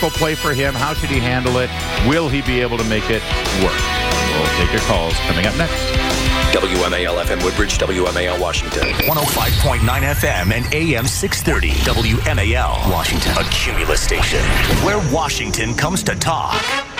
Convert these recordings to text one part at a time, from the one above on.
difficult play for him? How should he handle it? Will he be able to make it work? We'll take your calls coming up next. WMAL FM Woodbridge, WMAL Washington. 105.9 FM and AM 630. WMAL Washington. A Cumulus station where Washington comes to talk.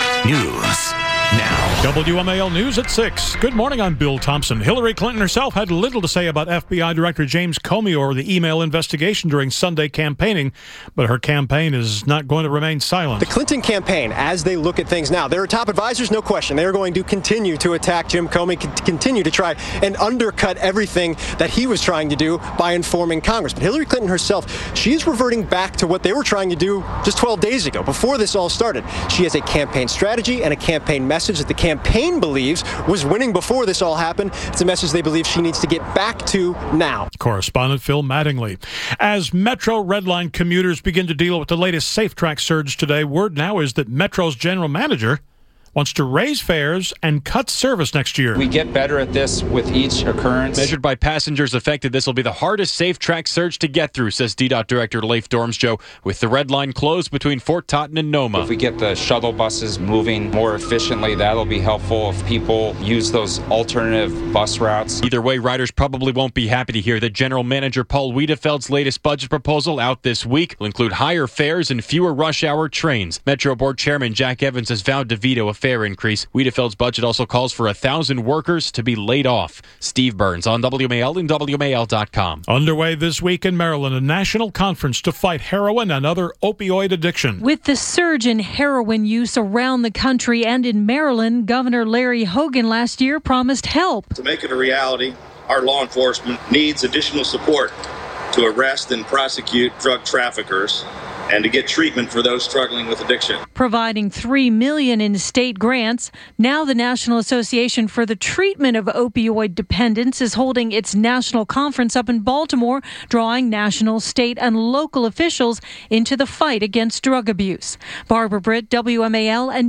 News now. WMAL News at 6. Good morning, I'm Bill Thompson. Hillary Clinton herself had little to say about FBI Director James Comey or the email investigation during Sunday campaigning, but her campaign is not going to remain silent. The Clinton campaign, as they look at things now, their top advisors, no question, they are going to continue to attack Jim Comey, continue to try and undercut everything that he was trying to do by informing Congress. But Hillary Clinton herself, she is reverting back to what they were trying to do just 12 days ago, before this all started. She has a campaign strategy and a campaign message that the campaign believes was winning before this all happened. It's a message they believe she needs to get back to now. Correspondent Phil Mattingly. As Metro Red Line commuters begin to deal with the latest SafeTrack surge today, word now is that Metro's general manager wants to raise fares and cut service next year. We get better at this with each occurrence. Measured by passengers affected, this will be the hardest SafeTrack surge to get through, says DDOT Director Leif Dormsjo, with the Red Line closed between Fort Totten and Noma. If we get the shuttle buses moving more efficiently, that'll be helpful if people use those alternative bus routes. Either way, riders probably won't be happy to hear that General Manager Paul Wiedefeld's latest budget proposal out this week will include higher fares and fewer rush hour trains. Metro Board Chairman Jack Evans has vowed to veto a fare increase. Wiedefeld's budget also calls for 1,000 workers to be laid off. Steve Burns on WMAL and WMAL.com. Underway this week in Maryland, a national conference to fight heroin and other opioid addiction. With the surge in heroin use around the country and in Maryland, Governor Larry Hogan last year promised help. To make it a reality, our law enforcement needs additional support to arrest and prosecute drug traffickers and to get treatment for those struggling with addiction. Providing $3 million in state grants. Now the National Association for the Treatment of Opioid Dependence is holding its national conference up in Baltimore, drawing national, state, and local officials into the fight against drug abuse. Barbara Britt, WMAL and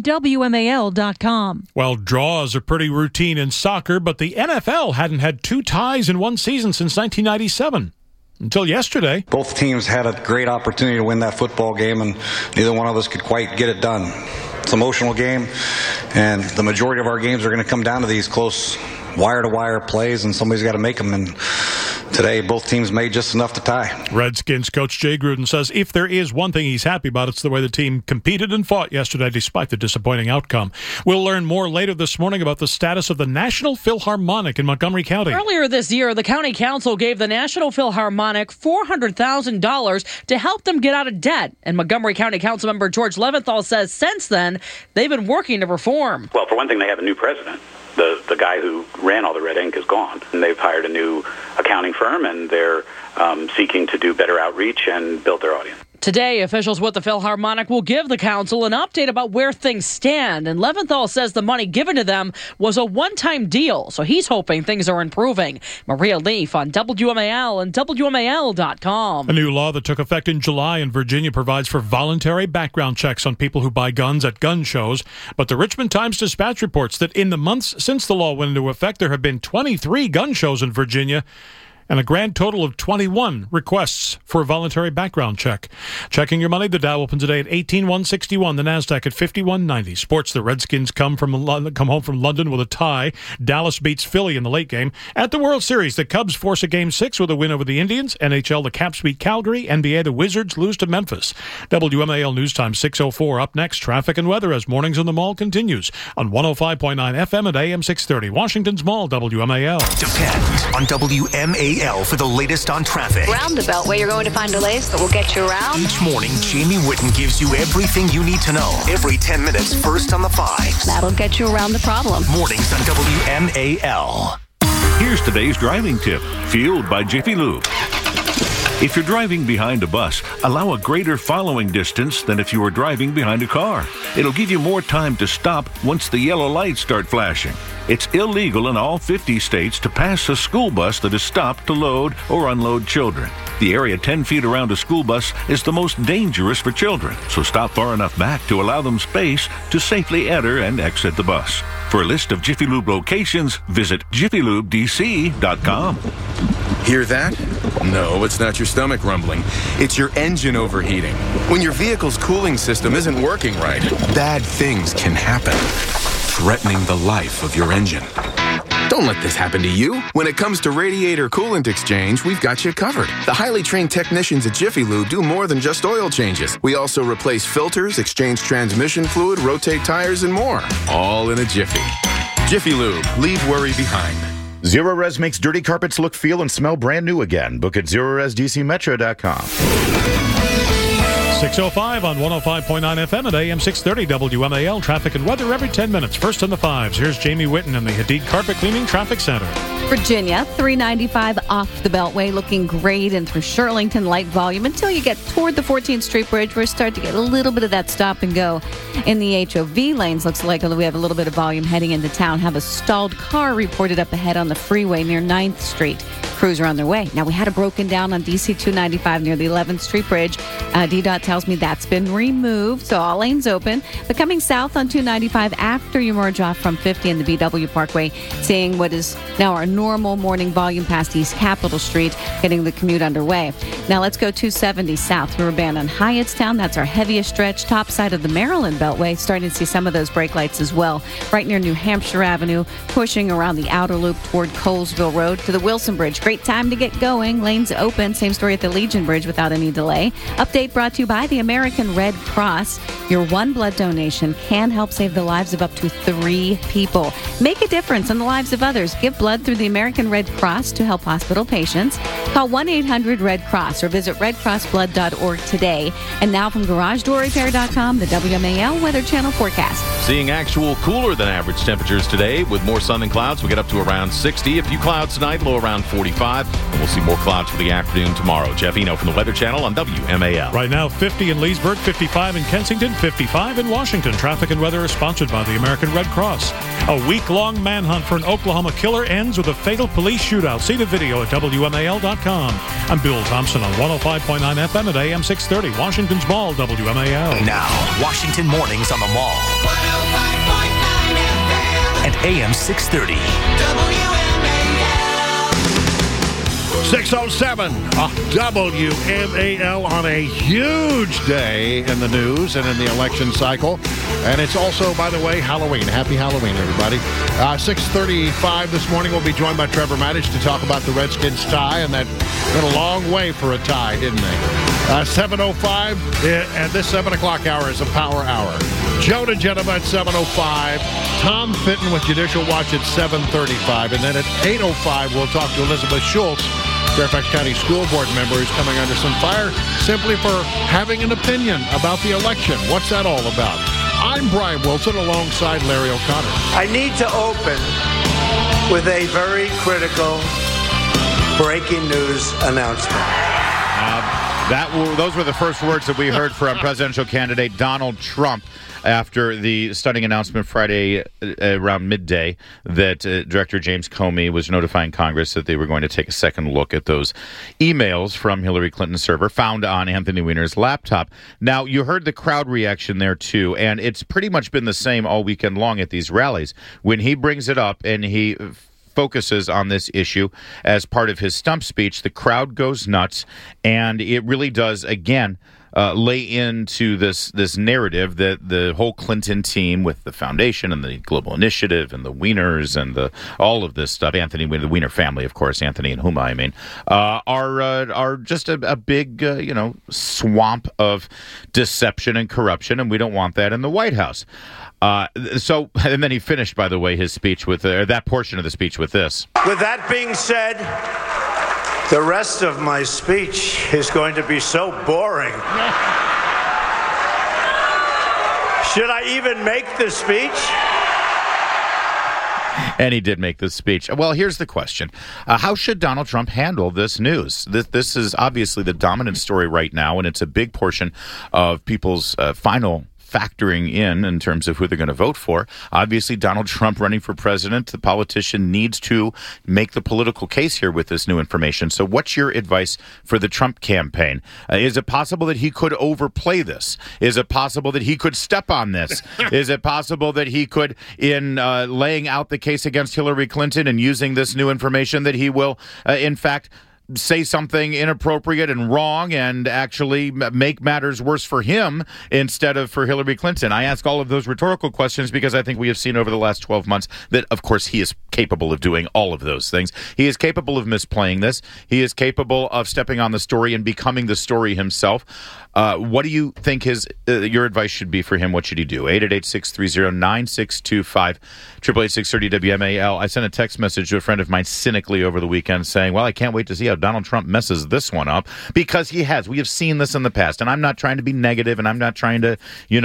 WMAL.com. Well, draws are pretty routine in soccer, but the NFL hadn't had 2 ties in one season since 1997. Until yesterday. Both teams had a great opportunity to win that football game, and neither one of us could quite get it done. It's an emotional game, and the majority of our games are going to come down to these close wire-to-wire plays, and somebody's got to make them, and today both teams made just enough to tie. Redskins coach Jay Gruden says if there is one thing he's happy about, it's the way the team competed and fought yesterday despite the disappointing outcome. We'll learn more later this morning about the status of the National Philharmonic in Montgomery County. Earlier this year, the county council gave the National Philharmonic $400,000 to help them get out of debt. And Montgomery County Councilmember George Leventhal says since then, they've been working to reform. Well, for one thing, they have a new president. The guy who ran all the red ink is gone. And they've hired a new accounting firm, and they're seeking to do better outreach and build their audience. Today, officials with the Philharmonic will give the council an update about where things stand. And Leventhal says the money given to them was a one-time deal, so he's hoping things are improving. Maria Leaf on WMAL and WMAL.com. A new law that took effect in July in Virginia provides for voluntary background checks on people who buy guns at gun shows. But the Richmond Times-Dispatch reports that in the months since the law went into effect, there have been 23 gun shows in Virginia, and a grand total of 21 requests for a voluntary background check. Checking your money, the Dow opens today at 18,161, the Nasdaq at 5190. Sports, the Redskins come home from London with a tie. Dallas beats Philly in the late game. At the World Series, the Cubs force a Game 6 with a win over the Indians. NHL, the Caps beat Calgary. NBA, the Wizards lose to Memphis. WMAL News Time 6:04. Up next, traffic and weather as Mornings on the Mall continues on 105.9 FM and AM 630. Washington's Mall, WMAL. Depend on WMAL for the latest on traffic. Roundabout where you're going to find delays, but we'll get you around. Each morning, Jamie Whitten gives you everything you need to know. Every 10 minutes, first on the 5. That'll get you around the problem. Mornings on WMAL. Here's today's driving tip, fueled by Jiffy Lube. If you're driving behind a bus, allow a greater following distance than if you were driving behind a car. It'll give you more time to stop once the yellow lights start flashing. It's illegal in all 50 states to pass a school bus that is stopped to load or unload children. The area 10 feet around a school bus is the most dangerous for children, so stop far enough back to allow them space to safely enter and exit the bus. For a list of Jiffy Lube locations, visit jiffylubedc.com. Hear that? No, it's not your stomach rumbling. It's your engine overheating. When your vehicle's cooling system isn't working right, bad things can happen, threatening the life of your engine. Don't let this happen to you. When it comes to radiator coolant exchange, we've got you covered. The highly trained technicians at Jiffy Lube do more than just oil changes. We also replace filters, exchange transmission fluid, rotate tires, and more. All in a jiffy. Jiffy Lube. Leave worry behind. Zerorez makes dirty carpets look, feel, and smell brand new again. Book at ZerorezDCMetro.com. 6:05 on 105.9 FM at AM 630 WMAL. Traffic and weather every 10 minutes. First in the fives. Here's Jamie Whitten in the Hadid Carpet Cleaning Traffic Center. Virginia, 395 off the Beltway, looking great, and through Shirlington, light volume until you get toward the 14th Street Bridge. We're starting to get a little bit of that stop and go in the HOV lanes. Looks like we have a little bit of volume heading into town. Have a stalled car reported up ahead on the freeway near 9th Street. Crews are on their way. Now, we had a broken down on DC 295 near the 11th Street Bridge. DDOT tells me that's been removed, so all lanes open. But coming south on 295 after you merge off from 50 and the BW Parkway, seeing what is now our normal morning volume past East Capitol Street, getting the commute underway. Now let's go 270 south through Urbana Hyattstown. That's our heaviest stretch. Top side of the Maryland Beltway, starting to see some of those brake lights as well. Right near New Hampshire Avenue, pushing around the outer loop toward Colesville Road to the Wilson Bridge. Great time to get going. Lanes open. Same story at the Legion Bridge without any delay. Update brought to you by the American Red Cross. Your one blood donation can help save the lives of up to 3 people. Make a difference in the lives of others. Give blood through the American Red Cross to help hospital patients. Call 1-800-RED-CROSS or visit redcrossblood.org today. And now from GarageDoorRepair.com, the WMAL Weather Channel forecast. Seeing actual cooler than average temperatures today with more sun and clouds. We'll get up to around 60. A few clouds tonight, low around 45. And we'll see more clouds for the afternoon tomorrow. Jeff Eno from the Weather Channel on WMAL. Right now, 50 in Leesburg, 55 in Kensington, 55 in Washington. Traffic and weather is sponsored by the American Red Cross. A week-long manhunt for an Oklahoma killer ends with a fatal police shootout. See the video at WMAL.com. I'm Bill Thompson on 105.9 FM at AM 630. Washington's Mall, WMAL. Now, Washington Mornings on the Mall. 105.9 FM. And AM 630. WMAL. 6:07 WMAL on a huge day in the news and in the election cycle. And it's also, by the way, Halloween. Happy Halloween, everybody. 6:35 this morning, we'll be joined by Trevor Maddich to talk about the Redskins tie, and that went a long way for a tie, didn't they? 7:05, and this 7 o'clock hour is a power hour. Joe DeGenova at 7:05, Tom Fitton with Judicial Watch at 7:35, and then at 8:05, we'll talk to Elizabeth Schultz, Fairfax County School Board member who's coming under some fire simply for having an opinion about the election. What's that all about? I'm Brian Wilson alongside Larry O'Connor. I need to open with a very critical breaking news announcement. Those were the first words that we heard from presidential candidate Donald Trump after the stunning announcement Friday around midday that Director James Comey was notifying Congress that they were going to take a second look at those emails from Hillary Clinton's server found on Anthony Weiner's laptop. Now, you heard the crowd reaction there, too, and it's pretty much been the same all weekend long at these rallies. When he brings it up and he focuses on this issue as part of his stump speech, the crowd goes nuts, and it really does, again, lay into this narrative that the whole Clinton team with the foundation and the Global Initiative and the Wieners and all of this stuff, Anthony Weiner, the Weiner family, of course, Anthony and Huma, I mean, are just a big, swamp of deception and corruption, and we don't want that in the White House. And then he finished, by the way, his speech with that portion of the speech with this. With that being said, the rest of my speech is going to be so boring. Should I even make the speech? And he did make this speech. Well, here's the question. How should Donald Trump handle this news? This is obviously the dominant story right now, and it's a big portion of people's final factoring in terms of who they're going to vote for. Obviously, Donald Trump running for president, the politician needs to make the political case here with this new information. So what's your advice for the Trump campaign? Is it possible that he could overplay this? Is it possible that he could step on this? Is it possible that he could, in laying out the case against Hillary Clinton and using this new information, that he will, in fact, say something inappropriate and wrong and actually make matters worse for him instead of for Hillary Clinton? I ask all of those rhetorical questions because I think we have seen over the last 12 months that, of course, he is capable of doing all of those things. He is capable of misplaying this. He is capable of stepping on the story and becoming the story himself. What do you think your advice should be for him? What should he do? 888-630-9625, 888-630-WMAL. I sent a text message to a friend of mine cynically over the weekend saying, well, I can't wait to see how Donald Trump messes this one up, because he has. We have seen this in the past, and I'm not trying to be negative, and I'm not trying to,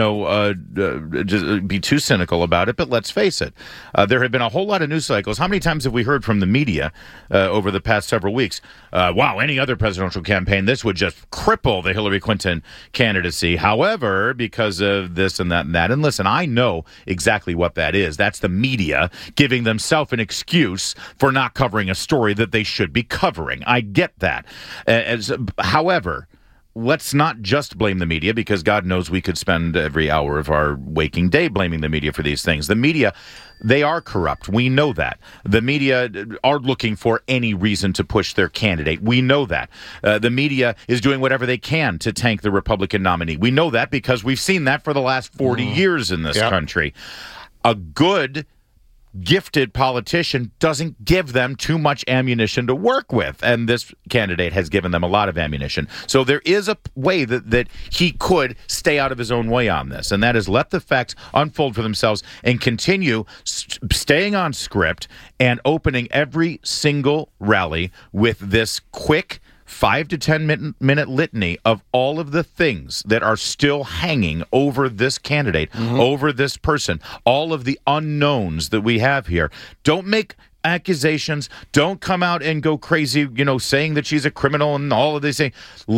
just be too cynical about it, but let's face it. There have been a whole lot of news cycles. How many times have we heard from the media over the past several weeks, wow, any other presidential campaign, this would just cripple the Hillary Clinton candidacy. However, because of this and that and that, and listen, I know exactly what that is. That's the media giving themselves an excuse for not covering a story that they should be covering. I get that. However, let's not just blame the media, because God knows we could spend every hour of our waking day blaming the media for these things. The media, they are corrupt. We know that. The media are looking for any reason to push their candidate. We know that. The media is doing whatever they can to tank the Republican nominee. We know that because we've seen that for the last 40 years in this country. A good, gifted politician doesn't give them too much ammunition to work with, and this candidate has given them a lot of ammunition. So there is a way that he could stay out of his own way on this, and that is let the facts unfold for themselves and continue staying on script and opening every single rally with this quick 5 to 10 minute litany of all of the things that are still hanging over this candidate, over this person, all of the unknowns that we have here. Don't make accusations. Don't come out and go crazy, saying that she's a criminal and all of these things.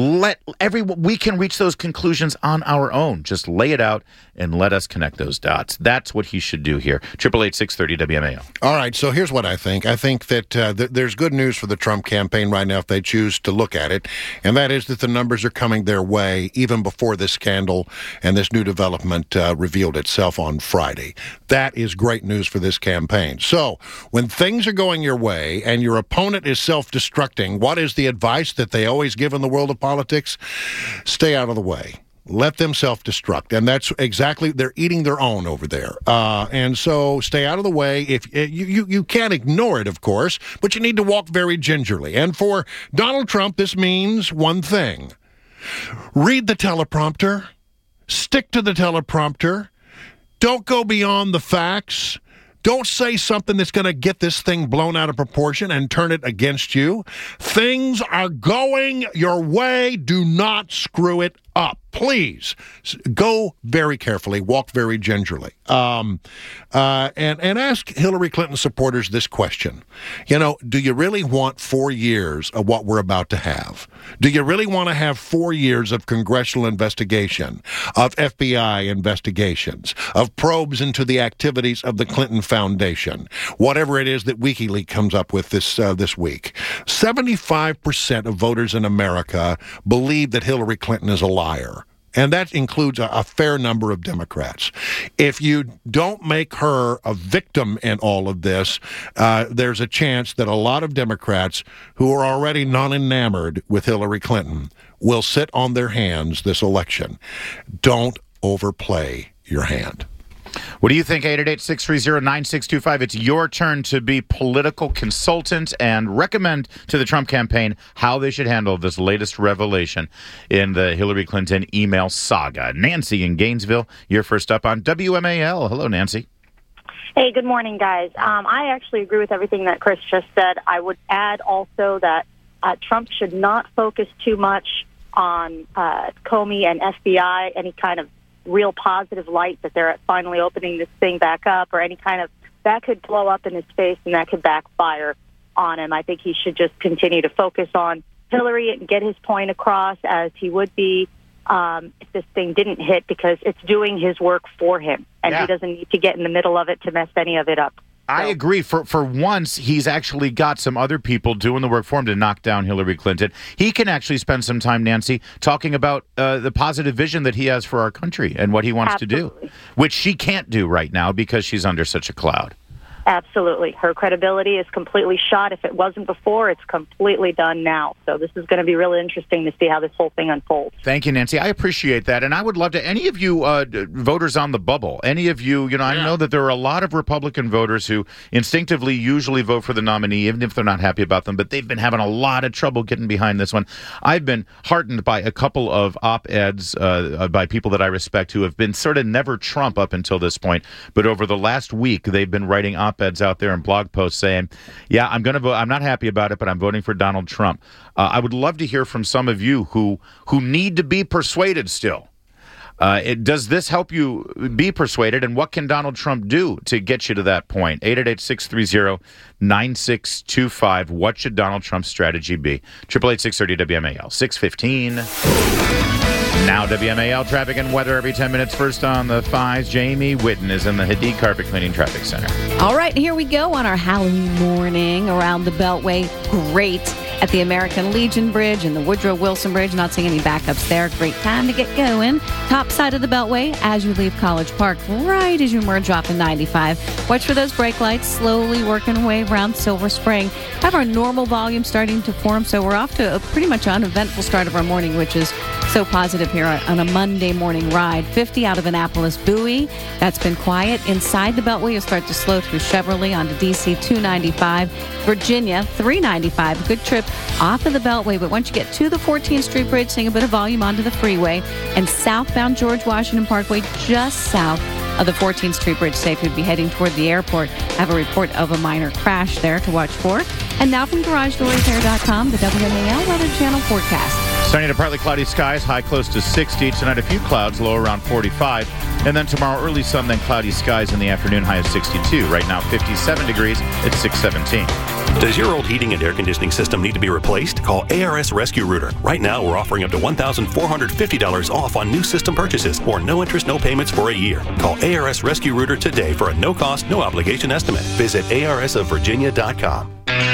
We can reach those conclusions on our own. Just lay it out and let us connect those dots. That's what he should do here. 888-630-WMAL. All right, so here's what I think. I think that there's good news for the Trump campaign right now if they choose to look at it, and that is that the numbers are coming their way even before this scandal and this new development revealed itself on Friday. That is great news for this campaign. So when things are going your way and your opponent is self-destructing, what is the advice that they always give in the world of politics? Stay out of the way. Let them self-destruct. And that's exactly, they're eating their own over there. And so stay out of the way. If you can't ignore it, of course, but you need to walk very gingerly. And for Donald Trump, this means one thing. Read the teleprompter. Stick to the teleprompter. Don't go beyond the facts. Don't say something that's going to get this thing blown out of proportion and turn it against you. Things are going your way. Do not screw it up. Please go very carefully, walk very gingerly, and ask Hillary Clinton supporters this question. Do you really want 4 years of what we're about to have? Do you really want to have 4 years of congressional investigation, of FBI investigations, of probes into the activities of the Clinton Foundation, whatever it is that WikiLeaks comes up with this week? 75% of voters in America believe that Hillary Clinton is a liar. And that includes a fair number of Democrats. If you don't make her a victim in all of this, there's a chance that a lot of Democrats who are already not enamored with Hillary Clinton will sit on their hands this election. Don't overplay your hand. What do you think? 888-630-9625. It's your turn to be political consultant and recommend to the Trump campaign how they should handle this latest revelation in the Hillary Clinton email saga. Nancy in Gainesville, you're first up on WMAL. Hello, Nancy. Hey, good morning, guys. I actually agree with everything that Chris just said. I would add also that Trump should not focus too much on Comey and FBI, any kind of real positive light that they're finally opening this thing back up, or any kind of, that could blow up in his face and that could backfire on him. I think he should just continue to focus on Hillary and get his point across as he would be if this thing didn't hit, because it's doing his work for him, and he doesn't need to get in the middle of it to mess any of it up. I agree. For once, he's actually got some other people doing the work for him to knock down Hillary Clinton. He can actually spend some time, Nancy, talking about the positive vision that he has for our country and what he wants to do, which she can't do right now because she's under such a cloud. Absolutely. Her credibility is completely shot. If it wasn't before, it's completely done now. So this is going to be really interesting to see how this whole thing unfolds. Thank you, Nancy. I appreciate that. And I would love to, any of you voters on the bubble, any of you, I know that there are a lot of Republican voters who instinctively usually vote for the nominee, even if they're not happy about them, but they've been having a lot of trouble getting behind this one. I've been heartened by a couple of op-eds by people that I respect who have been sort of never Trump up until this point. But over the last week, they've been writing op-eds out there and blog posts saying, yeah, I'm going to vote. I'm not happy about it, but I'm voting for Donald Trump. I would love to hear from some of you who need to be persuaded still. Does this help you be persuaded, and what can Donald Trump do to get you to that point? 888-630-9625. What should Donald Trump's strategy be? 888-630-WMAL. 6:15. Now WMAL traffic and weather every 10 minutes. First on the 5s, Jamie Whitten is in the Hadid Carpet Cleaning Traffic Center. All right, here we go on our Halloween morning around the Beltway. Great at the American Legion Bridge and the Woodrow Wilson Bridge. Not seeing any backups there. Great time to get going. Top side of the Beltway as you leave College Park, right as you merge off in 95. Watch for those brake lights slowly working away around Silver Spring. Have our normal volume starting to form, so we're off to a pretty much uneventful start of our morning, which is so positive here on a Monday morning ride. 50 out of Annapolis Bowie. That's been quiet. Inside the Beltway, you'll start to slow through Chevrolet onto DC 295. Virginia 395. Good trip off of the Beltway, but once you get to the 14th Street Bridge, seeing a bit of volume onto the freeway. And southbound George Washington Parkway, just south of the 14th Street Bridge, safe. You'd be heading toward the airport. Have a report of a minor crash there to watch for. And now from GarageDoorRepair.com, the WMAL Weather Channel forecast. Sunny to partly cloudy skies, high close to 60. Tonight, a few clouds, low around 45. And then tomorrow, early sun, then cloudy skies in the afternoon, high of 62. Right now, 57 degrees at 6:17. Does your old heating and air conditioning system need to be replaced? Call ARS Rescue Rooter. Right now, we're offering up to $1,450 off on new system purchases or no interest, no payments for a year. Call ARS Rescue Rooter today for a no-cost, no-obligation estimate. Visit arsofvirginia.com.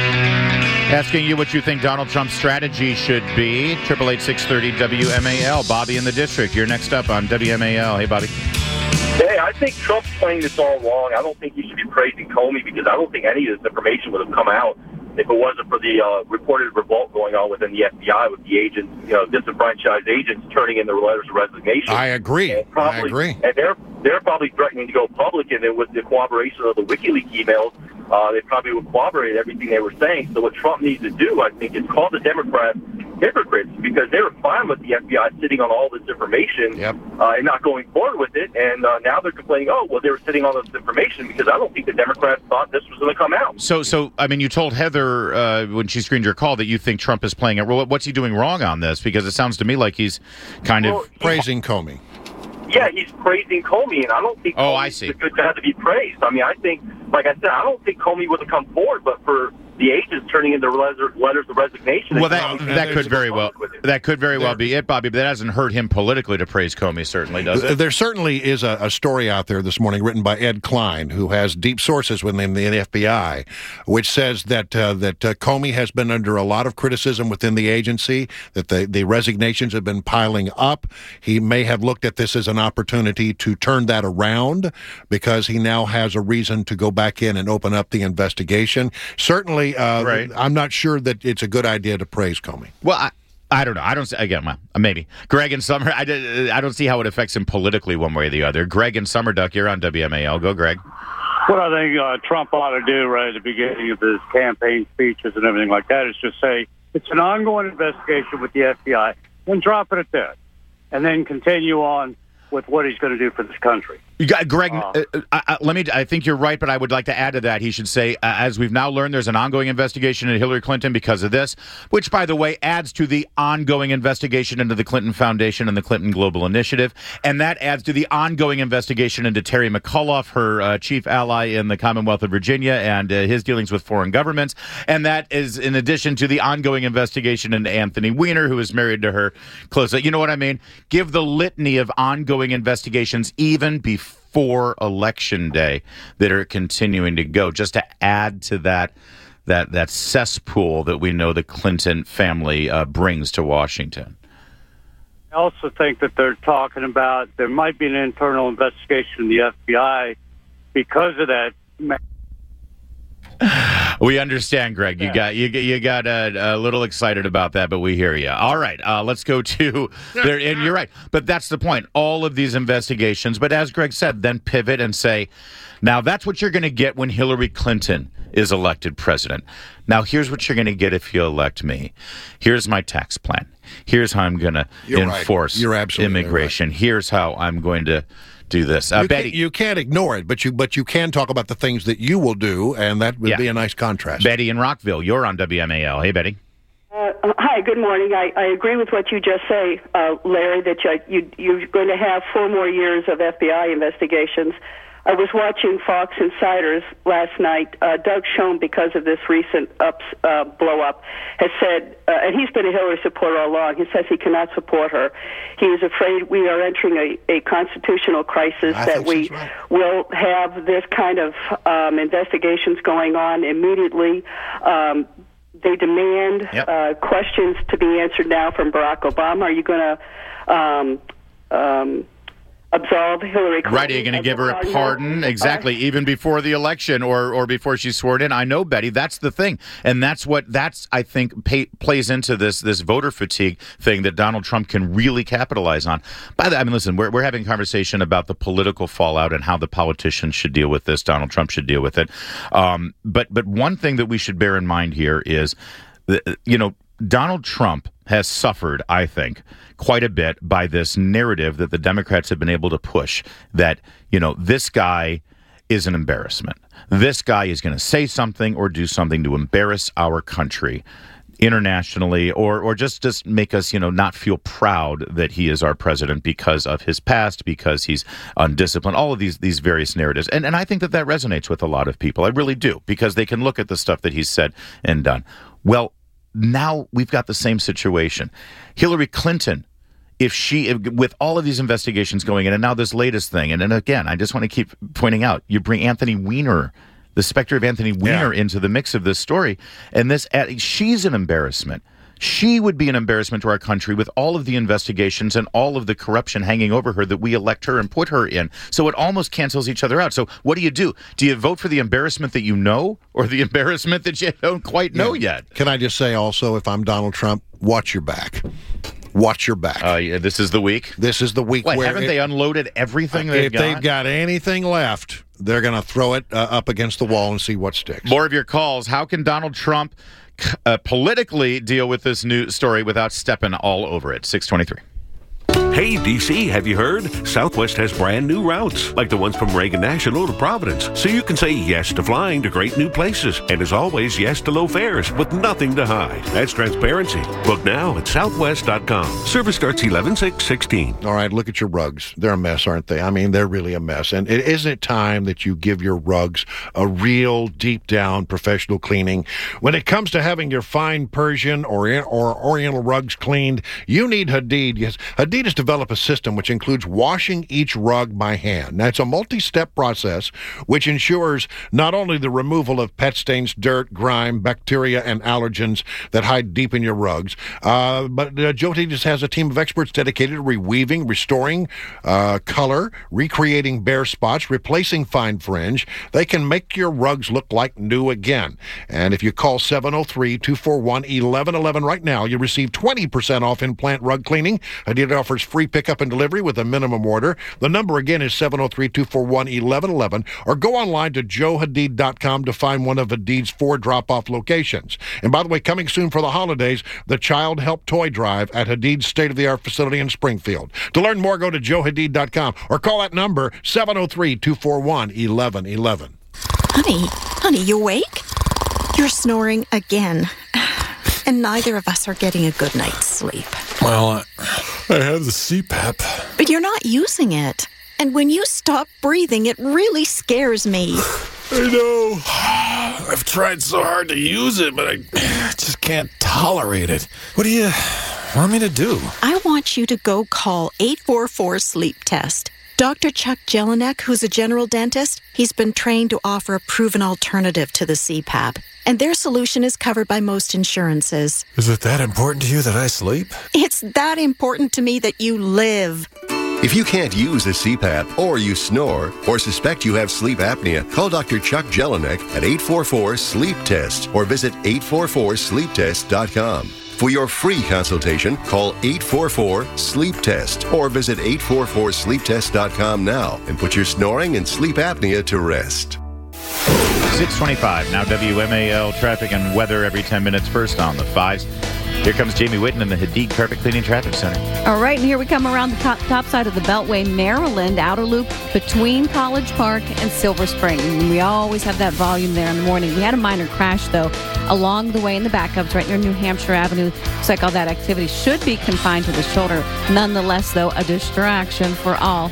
Asking you what you think Donald Trump's strategy should be. 888-630-WMAL. Bobby in the district. You're next up on WMAL. Hey, Bobby. Hey, I think Trump's playing this all wrong. I don't think he should be praising Comey because I don't think any of this information would have come out if it wasn't for the reported revolt going on within the FBI with the agents, disenfranchised agents turning in their letters of resignation. I agree. And they're probably threatening to go public, and then with the cooperation of the WikiLeaks emails, they probably would corroborate everything they were saying. So what Trump needs to do, I think, is call the Democrats hypocrites, because they were fine with the FBI sitting on all this information and not going forward with it. And now they're complaining, they were sitting on this information, because I don't think the Democrats thought this was going to come out. So I mean, you told Heather when she screened your call that you think Trump is playing it. Well, what's he doing wrong on this? Because it sounds to me like he's kind of praising Comey. Yeah, he's praising Comey, and I don't think Comey's a good guy to be praised. I mean, I think, like I said, I don't think Comey would have come forward, but for the agents turning in their letters of resignation. Well, that could very well be it, Bobby. But that hasn't hurt him politically to praise Comey, certainly, does it? There certainly is a story out there this morning written by Ed Klein, who has deep sources within the FBI, which says that Comey has been under a lot of criticism within the agency, that the resignations have been piling up. He may have looked at this as an opportunity to turn that around, because he now has a reason to go back in and open up the investigation. Certainly, I'm not sure that it's a good idea to praise Comey. Well, I don't know. I don't see, again, maybe. Greg and Summer, I don't see how it affects him politically one way or the other. Greg and Summer Duck, you're on WMAL. Go, Greg. What I think Trump ought to do right at the beginning of his campaign speeches and everything like that is just say it's an ongoing investigation with the FBI, and drop it at that, and then continue on with what he's going to do for this country. You got Greg. I think you're right, but I would like to add to that. He should say, as we've now learned, there's an ongoing investigation into Hillary Clinton because of this, which, by the way, adds to the ongoing investigation into the Clinton Foundation and the Clinton Global Initiative, and that adds to the ongoing investigation into Terry McAuliffe, her chief ally in the Commonwealth of Virginia, and his dealings with foreign governments, and that is in addition to the ongoing investigation into Anthony Weiner, who is married to her close. You know what I mean? Give the litany of ongoing investigations even before Election Day that are continuing to go, just to add to that cesspool that we know the Clinton family brings to Washington. I also think that they're talking about there might be an internal investigation in the FBI because of that. We understand, Greg. You got a little excited about that, but we hear you. All right, let's go to there. And you're right, but that's the point. All of these investigations, but as Greg said, then pivot and say, now that's what you're going to get when Hillary Clinton is elected president. Now here's what you're going to get if you elect me. Here's my tax plan. Here's how I'm going to enforce immigration. Right. Here's how I'm going to do this. Betty, you can't ignore it, but you can talk about the things that you will do, and that would be a nice contrast. Betty in Rockville, you're on WMAL. Hey, Betty. Hi, good morning. I agree with what you just say, Larry, that you're going to have 4 more years of FBI investigations. I was watching Fox Insiders last night. Doug Schoen, because of this recent blow-up, has said, and he's been a Hillary supporter all along, he says he cannot support her. He is afraid we are entering a constitutional crisis, that we will have this kind of investigations going on immediately. They demand questions to be answered now from Barack Obama. Are you going to absolve Hillary Clinton? Right, are you going to give her a pardon? Exactly, even before the election or before she's sworn in. I know, Betty, that's the thing. And that's I think, plays into this voter fatigue thing that Donald Trump can really capitalize on. Listen, we're having a conversation about the political fallout and how the politicians should deal with this. Donald Trump should deal with it. But one thing that we should bear in mind here is, Donald Trump has suffered, I think, quite a bit by this narrative that the Democrats have been able to push that, this guy is an embarrassment. This guy is going to say something or do something to embarrass our country internationally or just make us, not feel proud that he is our president because of his past, because he's undisciplined, all of these various narratives. And I think that resonates with a lot of people. I really do, because they can look at the stuff that he's said and done. Well, now we've got the same situation. Hillary Clinton, with all of these investigations going in, and now this latest thing, and again, I just want to keep pointing out, you bring Anthony Weiner, the specter of Anthony Weiner, into the mix of this story, and she's an embarrassment. She would be an embarrassment to our country with all of the investigations and all of the corruption hanging over her that we elect her and put her in. So it almost cancels each other out. So what do? Do you vote for the embarrassment that you know or the embarrassment that you don't quite know yet? Can I just say also, if I'm Donald Trump, watch your back. Watch your back. This is the week? This is the week. Where haven't they unloaded everything they've got anything left, they're going to throw it up against the wall and see what sticks. More of your calls. How can Donald Trump politically deal with this new story without stepping all over it? 623. Hey, D.C., have you heard? Southwest has brand new routes, like the ones from Reagan National to Providence. So you can say yes to flying to great new places. And as always, yes to low fares with nothing to hide. That's transparency. Book now at southwest.com. Service starts 11/6/16. All right, look at your rugs. They're a mess, aren't they? I mean, they're really a mess. And isn't it time that you give your rugs a real deep-down professional cleaning? When it comes to having your fine Persian or Oriental rugs cleaned, you need Hadid. Yes, Hadid has developed a system which includes washing each rug by hand. Now, it's a multi-step process which ensures not only the removal of pet stains, dirt, grime, bacteria, and allergens that hide deep in your rugs, but Joe just has a team of experts dedicated to reweaving, restoring color, recreating bare spots, replacing fine fringe. They can make your rugs look like new again. And if you call 703-241-1111 right now, you'll receive 20% off in-plant rug cleaning. Hadid offers free pickup and delivery with a minimum order. The number again is 703-241-1111, or go online to joehadid.com to find one of Hadid's 4 drop-off locations. And by the way, coming soon for the holidays, the Child Help Toy Drive at Hadid's state-of-the-art facility in Springfield. To learn more, go to joehadid.com or call that number 703-241-1111. Honey, you awake? You're snoring again. And neither of us are getting a good night's sleep. Well, I have the CPAP. But you're not using it. And when you stop breathing, it really scares me. I know. I've tried so hard to use it, but I just can't tolerate it. What do you want me to do? I want you to go call 844-SLEEP-TEST. Dr. Chuck Jelinek, who's a general dentist, he's been trained to offer a proven alternative to the CPAP. And their solution is covered by most insurances. Is it that important to you that I sleep? It's that important to me that you live. If you can't use a CPAP, or you snore, or suspect you have sleep apnea, call Dr. Chuck Jelinek at 844-SLEEP-TEST or visit 844sleeptest.com. For your free consultation, call 844-SLEEP-TEST or visit 844sleeptest.com now and put your snoring and sleep apnea to rest. 625, now WMAL traffic and weather every 10 minutes. First on the 5s. Here comes Jamie Whitten in the Hadid Carpet Cleaning Traffic Center. All right, and here we come around the top side of the Beltway, Maryland, outer loop between College Park and Silver Spring. And we always have that volume there in the morning. We had a minor crash, though, along the way in the backups right near New Hampshire Avenue. Looks like all that activity should be confined to the shoulder. Nonetheless, though, a distraction for all.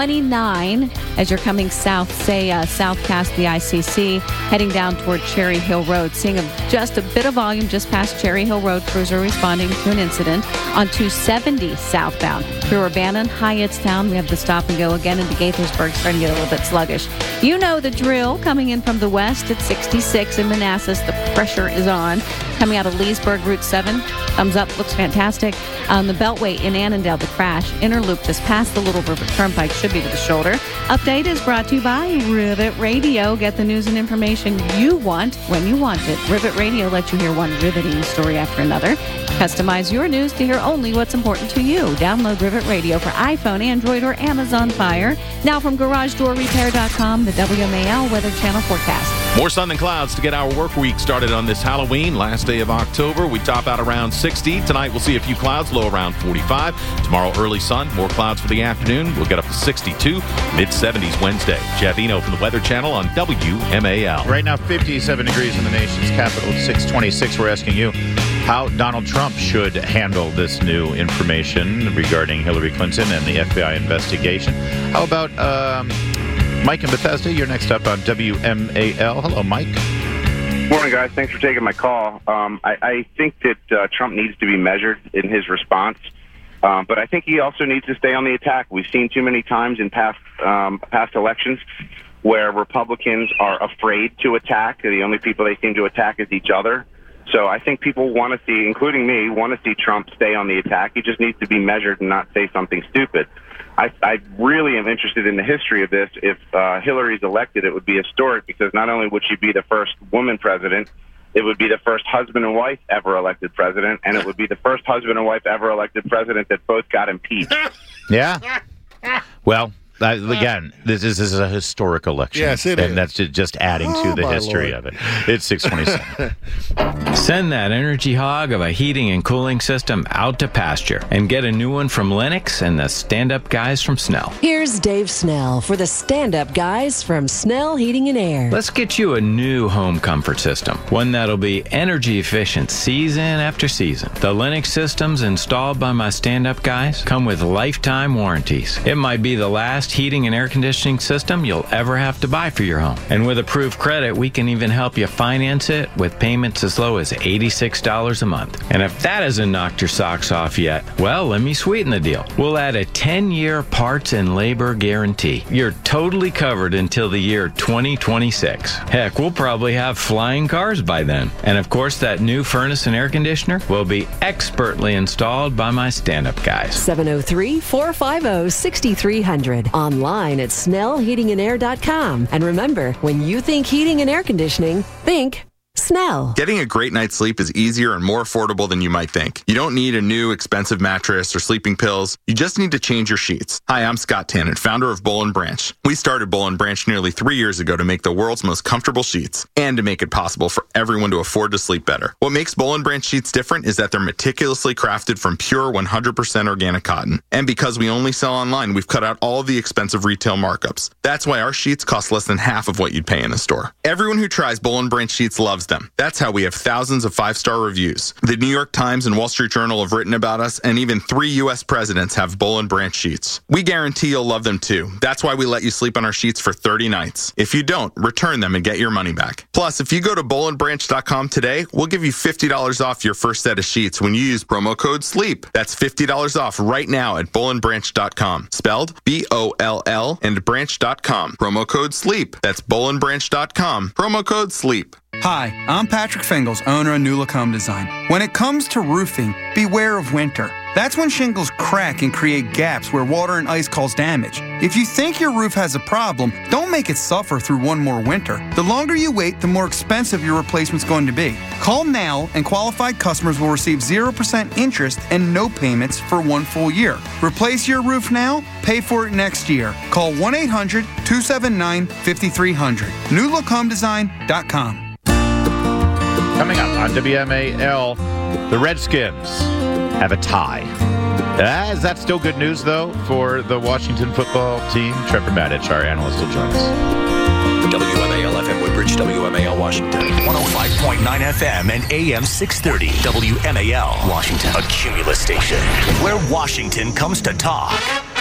29 as you're coming south, south past the ICC, heading down toward Cherry Hill Road. Seeing just a bit of volume just past Cherry Hill Road. Crews are responding to an incident on 270 southbound. Through Urbana and Hyattstown, we have the stop and go again into Gaithersburg, starting to get a little bit sluggish. You know the drill. Coming in from the west at 66 in Manassas, the pressure is on. Coming out of Leesburg, Route 7, thumbs up, looks fantastic. On the Beltway in Annandale, the crash, inner loop just past the Little River Turnpike, should be to the shoulder. Update is brought to you by Rivet Radio. Get the news and information you want when you want it. Rivet Radio lets you hear one riveting story after another. Customize your news to hear only what's important to you. Download Rivet Radio for iPhone, Android, or Amazon Fire. Now from GarageDoorRepair.com, the WMAL Weather Channel forecast. More sun than clouds to get our work week started on this Halloween, last day of October. We top out around 60. Tonight we'll see a few clouds, low around 45. Tomorrow early sun, more clouds for the afternoon. We'll get up to 62. Mid-70s Wednesday. Jeff Eno from the Weather Channel on WMAL. Right now 57 degrees in the nation's capital, 626. We're asking you how Donald Trump should handle this new information regarding Hillary Clinton and the FBI investigation. How about Mike in Bethesda? You're next up on WMAL. Hello, Mike. Morning, guys. Thanks for taking my call. I think that Trump needs to be measured in his response, but I think he also needs to stay on the attack. We've seen too many times in past elections where Republicans are afraid to attack. The only people they seem to attack is each other. So I think people want to see, including me, want to see Trump stay on the attack. He just needs to be measured and not say something stupid. I really am interested in the history of this. If Hillary's elected, it would be historic because not only would she be the first woman president, it would be the first husband and wife ever elected president, and it would be the first husband and wife ever elected president that both got impeached. Yeah. Well, again, this is a historic election. Yes, it is. And that's just adding to the history of it. It's 627. Send that energy hog of a heating and cooling system out to pasture and get a new one from Lennox and the stand-up guys from Snell. Here's Dave Snell for the stand-up guys from Snell Heating and Air. Let's get you a new home comfort system, one that'll be energy efficient season after season. The Lennox systems installed by my stand-up guys come with lifetime warranties. It might be the last heating and air conditioning system you'll ever have to buy for your home. And with approved credit, we can even help you finance it with payments as low as $86 a month. And if that hasn't knocked your socks off yet, well, let me sweeten the deal. We'll add a 10-year parts and labor guarantee. You're totally covered until the year 2026. Heck, we'll probably have flying cars by then. And of course, that new furnace and air conditioner will be expertly installed by my stand-up guys. 703-450-6300. Online at snellheatingandair.com. And remember, when you think heating and air conditioning, think Snell. Getting a great night's sleep is easier and more affordable than you might think. You don't need a new expensive mattress or sleeping pills. You just need to change your sheets. Hi, I'm Scott Tannen, founder of Boll & Branch. We started Boll & Branch nearly 3 years ago to make the world's most comfortable sheets and to make it possible for everyone to afford to sleep better. What makes Boll & Branch sheets different is that they're meticulously crafted from pure 100% organic cotton. And because we only sell online, we've cut out all of the expensive retail markups. That's why our sheets cost less than half of what you'd pay in a store. Everyone who tries Boll & Branch sheets loves them. That's how we have thousands of 5-star reviews. The New York Times and Wall Street Journal have written about us, and even 3 U.S. presidents have Boll & Branch sheets. We guarantee you'll love them too. That's why we let you sleep on our sheets for 30 nights. If you don't, return them and get your money back. Plus, if you go to bollandbranch.com today, we'll give you $50 off your first set of sheets when you use promo code SLEEP. That's $50 off right now at bollandbranch.com. Spelled B-O-L-L and branch.com. Promo code SLEEP. That's bollandbranch.com. Promo code SLEEP. Hi, I'm Patrick Fingles, owner of New Look Home Design. When it comes to roofing, beware of winter. That's when shingles crack and create gaps where water and ice cause damage. If you think your roof has a problem, don't make it suffer through one more winter. The longer you wait, the more expensive your replacement's going to be. Call now and qualified customers will receive 0% interest and no payments for 1 full year. Replace your roof now, pay for it next year. Call 1-800-279-5300. NewLookHomeDesign.com. Coming up on WMAL, the Redskins have a tie. Is that still good news, though, for the Washington football team? Trevor Maddich, our analyst, will join us. WMAL FM Woodbridge, WMAL Washington. 105.9 FM and AM 630. WMAL Washington. A Cumulus station where Washington comes to talk.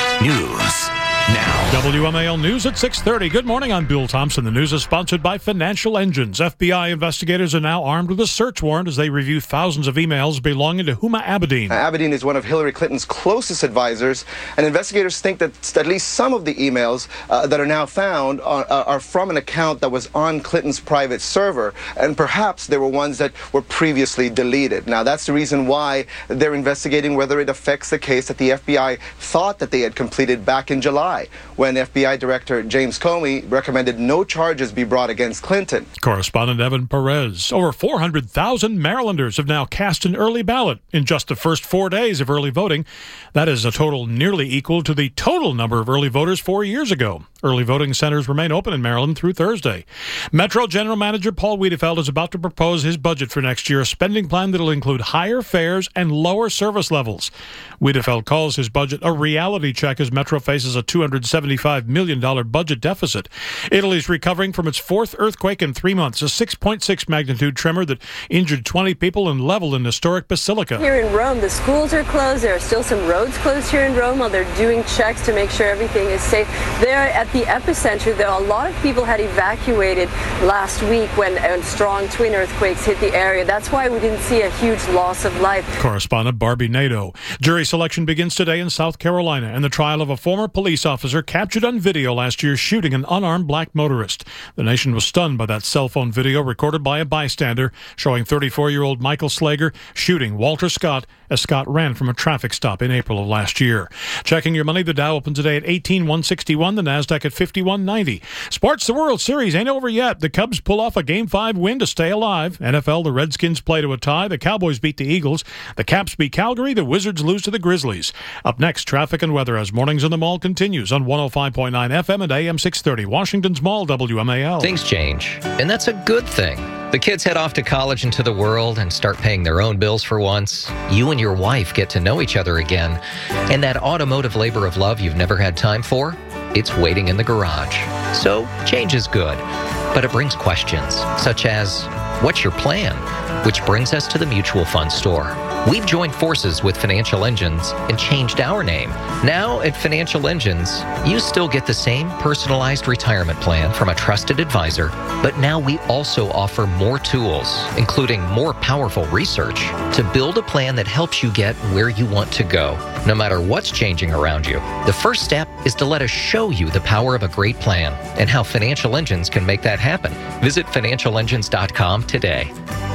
News now. WMAL News at 6:30. Good morning, I'm Bill Thompson. The news is sponsored by Financial Engines. FBI investigators are now armed with a search warrant as they review thousands of emails belonging to Huma Abedin. Abedin is one of Hillary Clinton's closest advisors, and investigators think that at least some of the emails that are now found are from an account that was on Clinton's private server, and perhaps there were ones that were previously deleted. Now, that's the reason why they're investigating whether it affects the case that the FBI thought that they had completed back in July, when FBI Director James Comey recommended no charges be brought against Clinton. Correspondent Evan Perez. Over 400,000 Marylanders have now cast an early ballot in just the first 4 days of early voting. That is a total nearly equal to the total number of early voters 4 years ago. Early voting centers remain open in Maryland through Thursday. Metro General Manager Paul Wiedefeld is about to propose his budget for next year, a spending plan that will include higher fares and lower service levels. Wiedefeld calls his budget a reality check as Metro faces a $275 million budget deficit. Italy's recovering from its fourth earthquake in 3 months, a 6.6 magnitude tremor that injured 20 people and leveled an historic basilica. Here in Rome, the schools are closed. There are still some roads closed here in Rome while they're doing checks to make sure everything is safe. There at the epicenter, though, a lot of people had evacuated last week when strong twin earthquakes hit the area. That's why we didn't see a huge loss of life. Correspondent Barbie Nato. Jury selection begins today in South Carolina and the trial of a former police officer captured on video last year shooting an unarmed black motorist. The nation was stunned by that cell phone video recorded by a bystander showing 34-year-old Michael Slager shooting Walter Scott as Scott ran from a traffic stop in April of last year. Checking your money, the Dow opened today at 18,161, the Nasdaq at 5190. Sports, the World Series ain't over yet. The Cubs pull off a Game 5 win to stay alive. NFL, the Redskins play to a tie. The Cowboys beat the Eagles. The Caps beat Calgary. The Wizards lose to the Grizzlies. Up next, traffic and weather as Mornings in the Mall continues on 105.9 FM and AM 630. Washington's Mall, WMAL. Things change, and that's a good thing. The kids head off to college and to the world and start paying their own bills for once. You and your wife get to know each other again. And that automotive labor of love you've never had time for, it's waiting in the garage. So change is good, but it brings questions, such as, what's your plan? Which brings us to the mutual fund store. We've joined forces with Financial Engines and changed our name. Now at Financial Engines, you still get the same personalized retirement plan from a trusted advisor, but now we also offer more tools, including more powerful research, to build a plan that helps you get where you want to go, no matter what's changing around you. The first step is to let us show you the power of a great plan and how Financial Engines can make that happen. Visit financialengines.com today.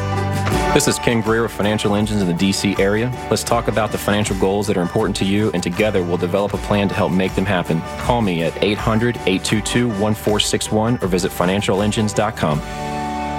This is Ken Greer with Financial Engines in the D.C. area. Let's talk about the financial goals that are important to you, and together we'll develop a plan to help make them happen. Call me at 800-822-1461 or visit financialengines.com.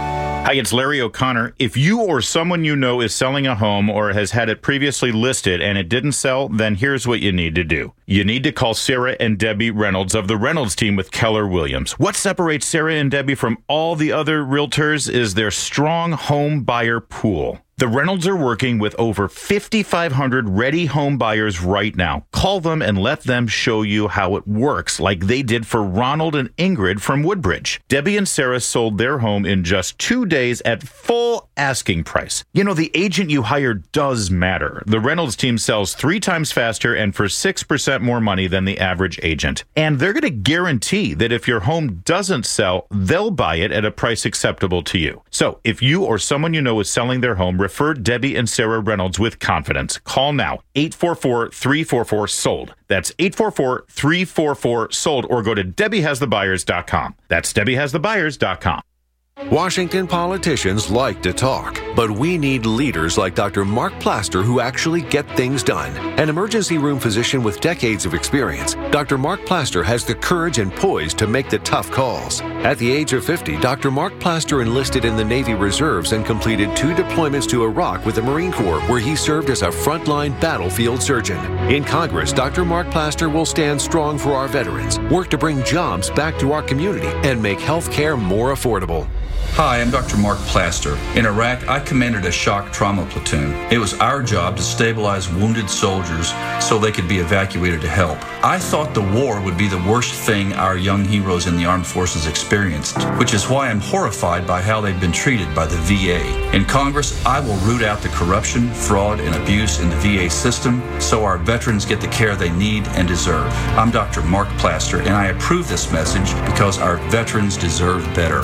Hi, it's Larry O'Connor. If you or someone you know is selling a home or has had it previously listed and it didn't sell, then here's what you need to do. You need to call Sarah and Debbie Reynolds of the Reynolds team with Keller Williams. What separates Sarah and Debbie from all the other realtors is their strong home buyer pool. The Reynolds are working with over 5,500 ready home buyers right now. Call them and let them show you how it works, like they did for Ronald and Ingrid from Woodbridge. Debbie and Sarah sold their home in just 2 days at full asking price. You know, the agent you hire does matter. The Reynolds team sells 3 times faster and for 6% more money than the average agent. And they're going to guarantee that if your home doesn't sell, they'll buy it at a price acceptable to you. So if you or someone you know is selling their home, refer Debbie and Sarah Reynolds with confidence. Call now, 844-344-SOLD. That's 844-344-SOLD, or go to DebbieHasTheBuyers.com. That's DebbieHasTheBuyers.com. Washington politicians like to talk, but we need leaders like Dr. Mark Plaster who actually get things done. An emergency room physician with decades of experience, Dr. Mark Plaster has the courage and poise to make the tough calls. At the age of 50, Dr. Mark Plaster enlisted in the Navy Reserves and completed 2 deployments to Iraq with the Marine Corps, where he served as a frontline battlefield surgeon. In Congress, Dr. Mark Plaster will stand strong for our veterans, work to bring jobs back to our community, and make health care more affordable. Hi, I'm Dr. Mark Plaster. In Iraq, I commanded a shock trauma platoon. It was our job to stabilize wounded soldiers so they could be evacuated to help. I thought the war would be the worst thing our young heroes in the armed forces experienced, which is why I'm horrified by how they've been treated by the VA. In Congress, I will root out the corruption, fraud, and abuse in the VA system so our veterans get the care they need and deserve. I'm Dr. Mark Plaster, and I approve this message because our veterans deserve better.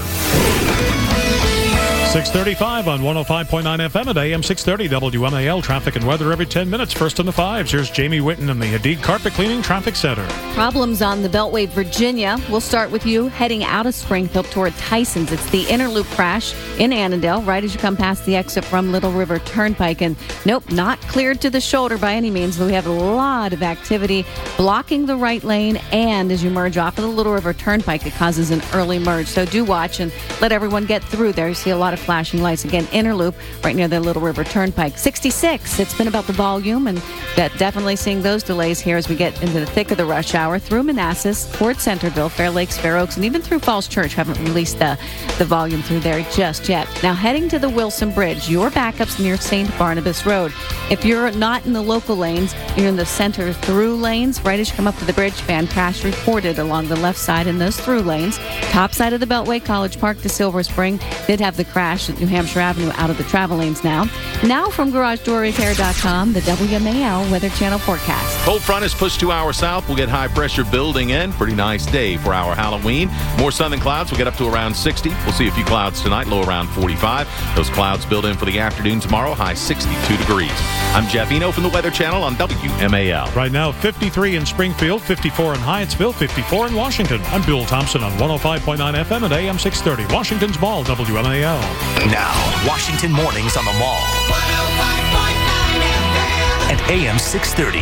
6:35 on 105.9 FM at AM 630 WMAL. Traffic and weather every 10 minutes. First on the 5s. Here's Jamie Whitten in the Hadid Carpet Cleaning Traffic Center. Problems on the Beltway, Virginia. We'll start with you heading out of Springfield toward Tyson's. It's the Interloop crash in Annandale, right as you come past the exit from Little River Turnpike. And nope, not cleared to the shoulder by any means, but we have a lot of activity blocking the right lane. And as you merge off of the Little River Turnpike, it causes an early merge. So do watch and let everyone get through there. You see a lot of flashing lights. Again, Interloop right near the Little River Turnpike. 66, it's been about the volume, and that definitely seeing those delays here as we get into the thick of the rush hour through Manassas, toward Centerville, Fair Lakes, Fair Oaks, and even through Falls Church. Haven't released the volume through there just yet. Now heading to the Wilson Bridge, your backups near St. Barnabas Road. If you're not in the local lanes, you're in the center through lanes. Right as you come up to the bridge, van crash reported along the left side in those through lanes. Top side of the Beltway, College Park to Silver Spring, did have the crash at New Hampshire Avenue out of the travel lanes now. Now from GarageDoorRepair.com, the WMAL Weather Channel forecast. Cold front is pushed to our south. We'll get high pressure building in. Pretty nice day for our Halloween. More sun than clouds. We'll get up to around 60. We'll see a few clouds tonight, low around 45. Those clouds build in for the afternoon tomorrow, high 62 degrees. I'm Jeff Eno from the Weather Channel on WMAL. Right now, 53 in Springfield, 54 in Hyattsville, 54 in Washington. I'm Bill Thompson on 105.9 FM at AM 630. Washington's Mall, WMAL. Now, Washington Mornings on the Mall. 105.9 FM. At AM 630.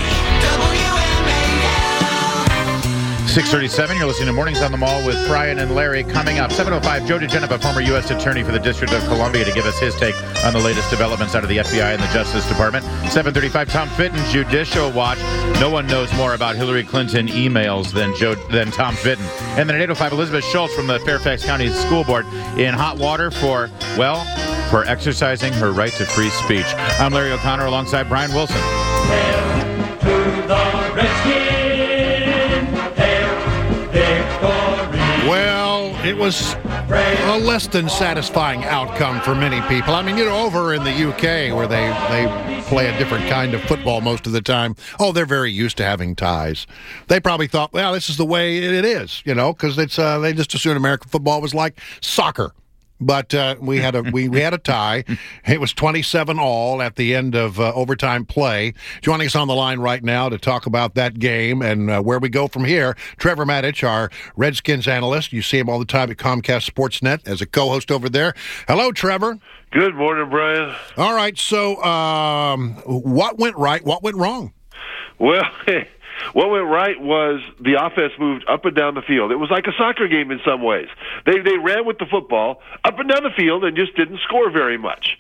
WMAL. 6:37, you're listening to Mornings on the Mall with Brian and Larry. Coming up, 7:05, Joe DeGeneva, former U.S. Attorney for the District of Columbia, to give us his take on the latest developments out of the FBI and the Justice Department. 7:35, Tom Fitton's Judicial Watch. No one knows more about Hillary Clinton emails than Tom Fitton. And then at 8:05, Elizabeth Schultz from the Fairfax County School Board in hot water for exercising her right to free speech. I'm Larry O'Connor alongside Brian Wilson. Hail to the Redskins, hail victory. Well, it was a less than satisfying outcome for many people. I mean, over in the UK where they play a different kind of football most of the time, they're very used to having ties. They probably thought, well, this is the way it is, because it's they just assumed American football was like soccer. But we had a tie. It was 27-all at the end of overtime play. Joining us on the line right now to talk about that game and where we go from here, Trevor Matich, our Redskins analyst. You see him all the time at Comcast Sportsnet as a co-host over there. Hello, Trevor. Good morning, Brian. All right, so what went right? What went wrong? Well, What went right was the offense moved up and down the field. It was like a soccer game in some ways. They ran with the football up and down the field and just didn't score very much.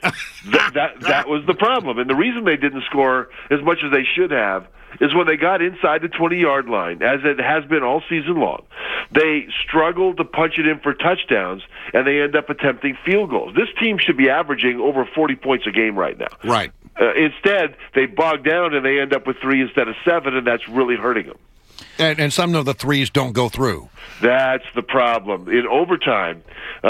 That was the problem. And the reason they didn't score as much as they should have is when they got inside the 20-yard line, as it has been all season long, they struggled to punch it in for touchdowns, and they end up attempting field goals. This team should be averaging over 40 points a game right now. Right. Instead, they bog down, and they end up with 3 instead of 7, and that's really hurting them. And some of the threes don't go through. That's the problem. In overtime,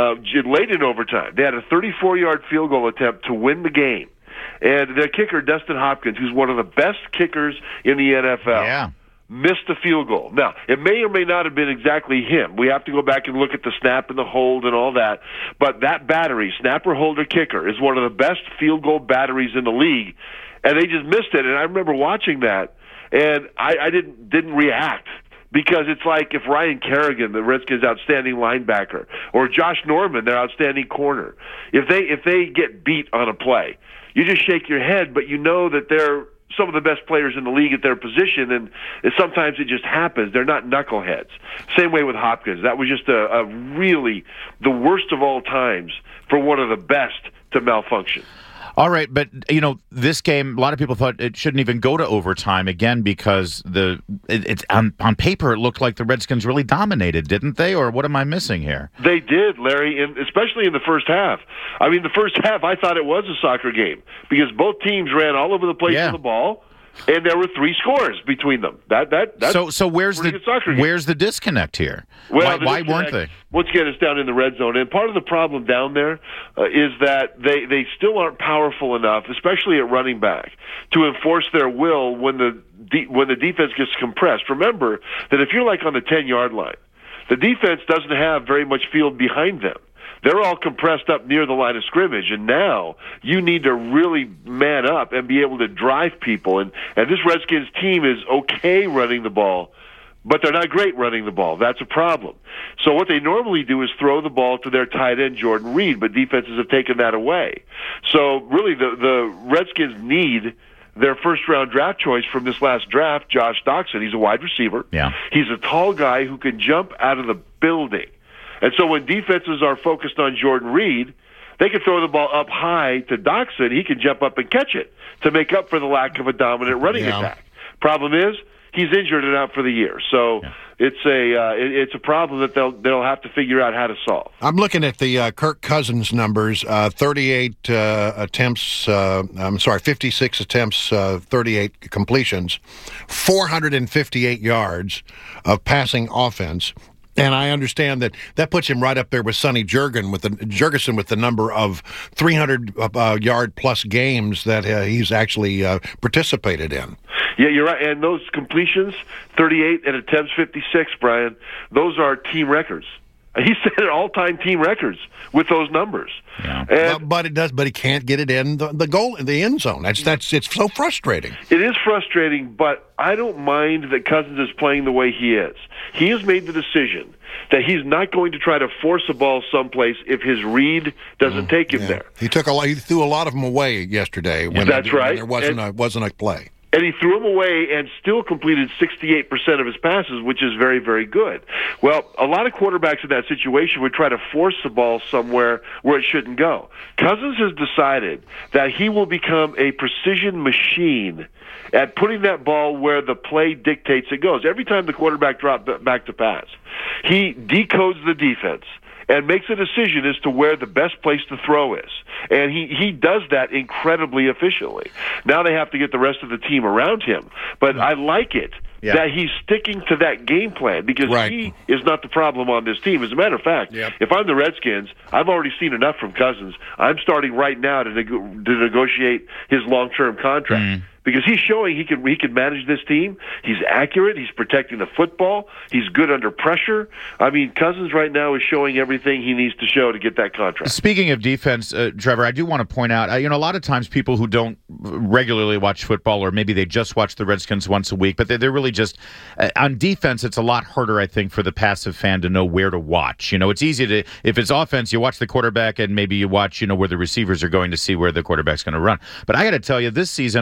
late in overtime, they had a 34-yard field goal attempt to win the game. And their kicker, Dustin Hopkins, who's one of the best kickers in the NFL, missed a field goal. Now, it may or may not have been exactly him. We have to go back and look at the snap and the hold and all that. But that battery, snapper, holder, kicker, is one of the best field goal batteries in the league. And they just missed it. And I remember watching that, and I didn't react. Because it's like if Ryan Kerrigan, the Redskins' outstanding linebacker, or Josh Norman, their outstanding corner, if they get beat on a play, you just shake your head, but you know that they're some of the best players in the league at their position, and sometimes it just happens. They're not knuckleheads. Same way with Hopkins. That was just a really the worst of all times for one of the best to malfunction. All right, but, this game, a lot of people thought it shouldn't even go to overtime again because it's on paper it looked like the Redskins really dominated, didn't they? Or what am I missing here? They did, Larry, especially in the first half. I mean, the first half, I thought it was a soccer game because both teams ran all over the place with the ball, and there were 3 scores between them. That's so where's the disconnect here? Well, why weren't they? Once again, it's down in the red zone, and part of the problem down there is that they still aren't powerful enough, especially at running back, to enforce their will when the defense gets compressed. Remember that if you're like on the 10-yard line, the defense doesn't have very much field behind them. They're all compressed up near the line of scrimmage, and now you need to really man up and be able to drive people. And this Redskins team is okay running the ball, but they're not great running the ball. That's a problem. So what they normally do is throw the ball to their tight end, Jordan Reed, but defenses have taken that away. So really the Redskins need their first-round draft choice from this last draft, Josh Doctson. He's a wide receiver. Yeah. He's a tall guy who can jump out of the building. And so when defenses are focused on Jordan Reed, they can throw the ball up high to Doctson. He can jump up and catch it to make up for the lack of a dominant running attack. Problem is, he's injured and out for the year. So it's a problem that they'll have to figure out how to solve. I'm looking at the Kirk Cousins numbers, 38 attempts, 56 attempts, 38 completions, 458 yards of passing offense. And I understand that puts him right up there with Sonny Jurgensen with the number of 300-yard-plus games that he's actually participated in. Yeah, you're right. And those completions, 38 and attempts 56, Brian, those are team records. He set all-time team records with those numbers. Yeah. But he can't get it in the end zone. It's so frustrating. It is frustrating, but I don't mind that Cousins is playing the way he is. He has made the decision that he's not going to try to force a ball someplace if his read doesn't take him there. He threw a lot of them away yesterday when there wasn't a play. And he threw him away and still completed 68% of his passes, which is very, very good. Well, a lot of quarterbacks in that situation would try to force the ball somewhere where it shouldn't go. Cousins has decided that he will become a precision machine at putting that ball where the play dictates it goes. Every time the quarterback drops back to pass, he decodes the defense and makes a decision as to where the best place to throw is. And he does that incredibly efficiently. Now they have to get the rest of the team around him. But I like it that he's sticking to that game plan because he is not the problem on this team. As a matter of fact, if I'm the Redskins, I've already seen enough from Cousins. I'm starting right now to negotiate his long-term contract. Because he's showing he can manage this team. He's accurate. He's protecting the football. He's good under pressure. I mean, Cousins right now is showing everything he needs to show to get that contract. Speaking of defense, Trevor, I do want to point out, a lot of times people who don't regularly watch football, or maybe they just watch the Redskins once a week, but they're really just on defense. It's a lot harder, I think, for the passive fan to know where to watch. It's easy to, if it's offense, you watch the quarterback and maybe you watch, where the receivers are going to see where the quarterback's going to run. But I got to tell you, this season I've been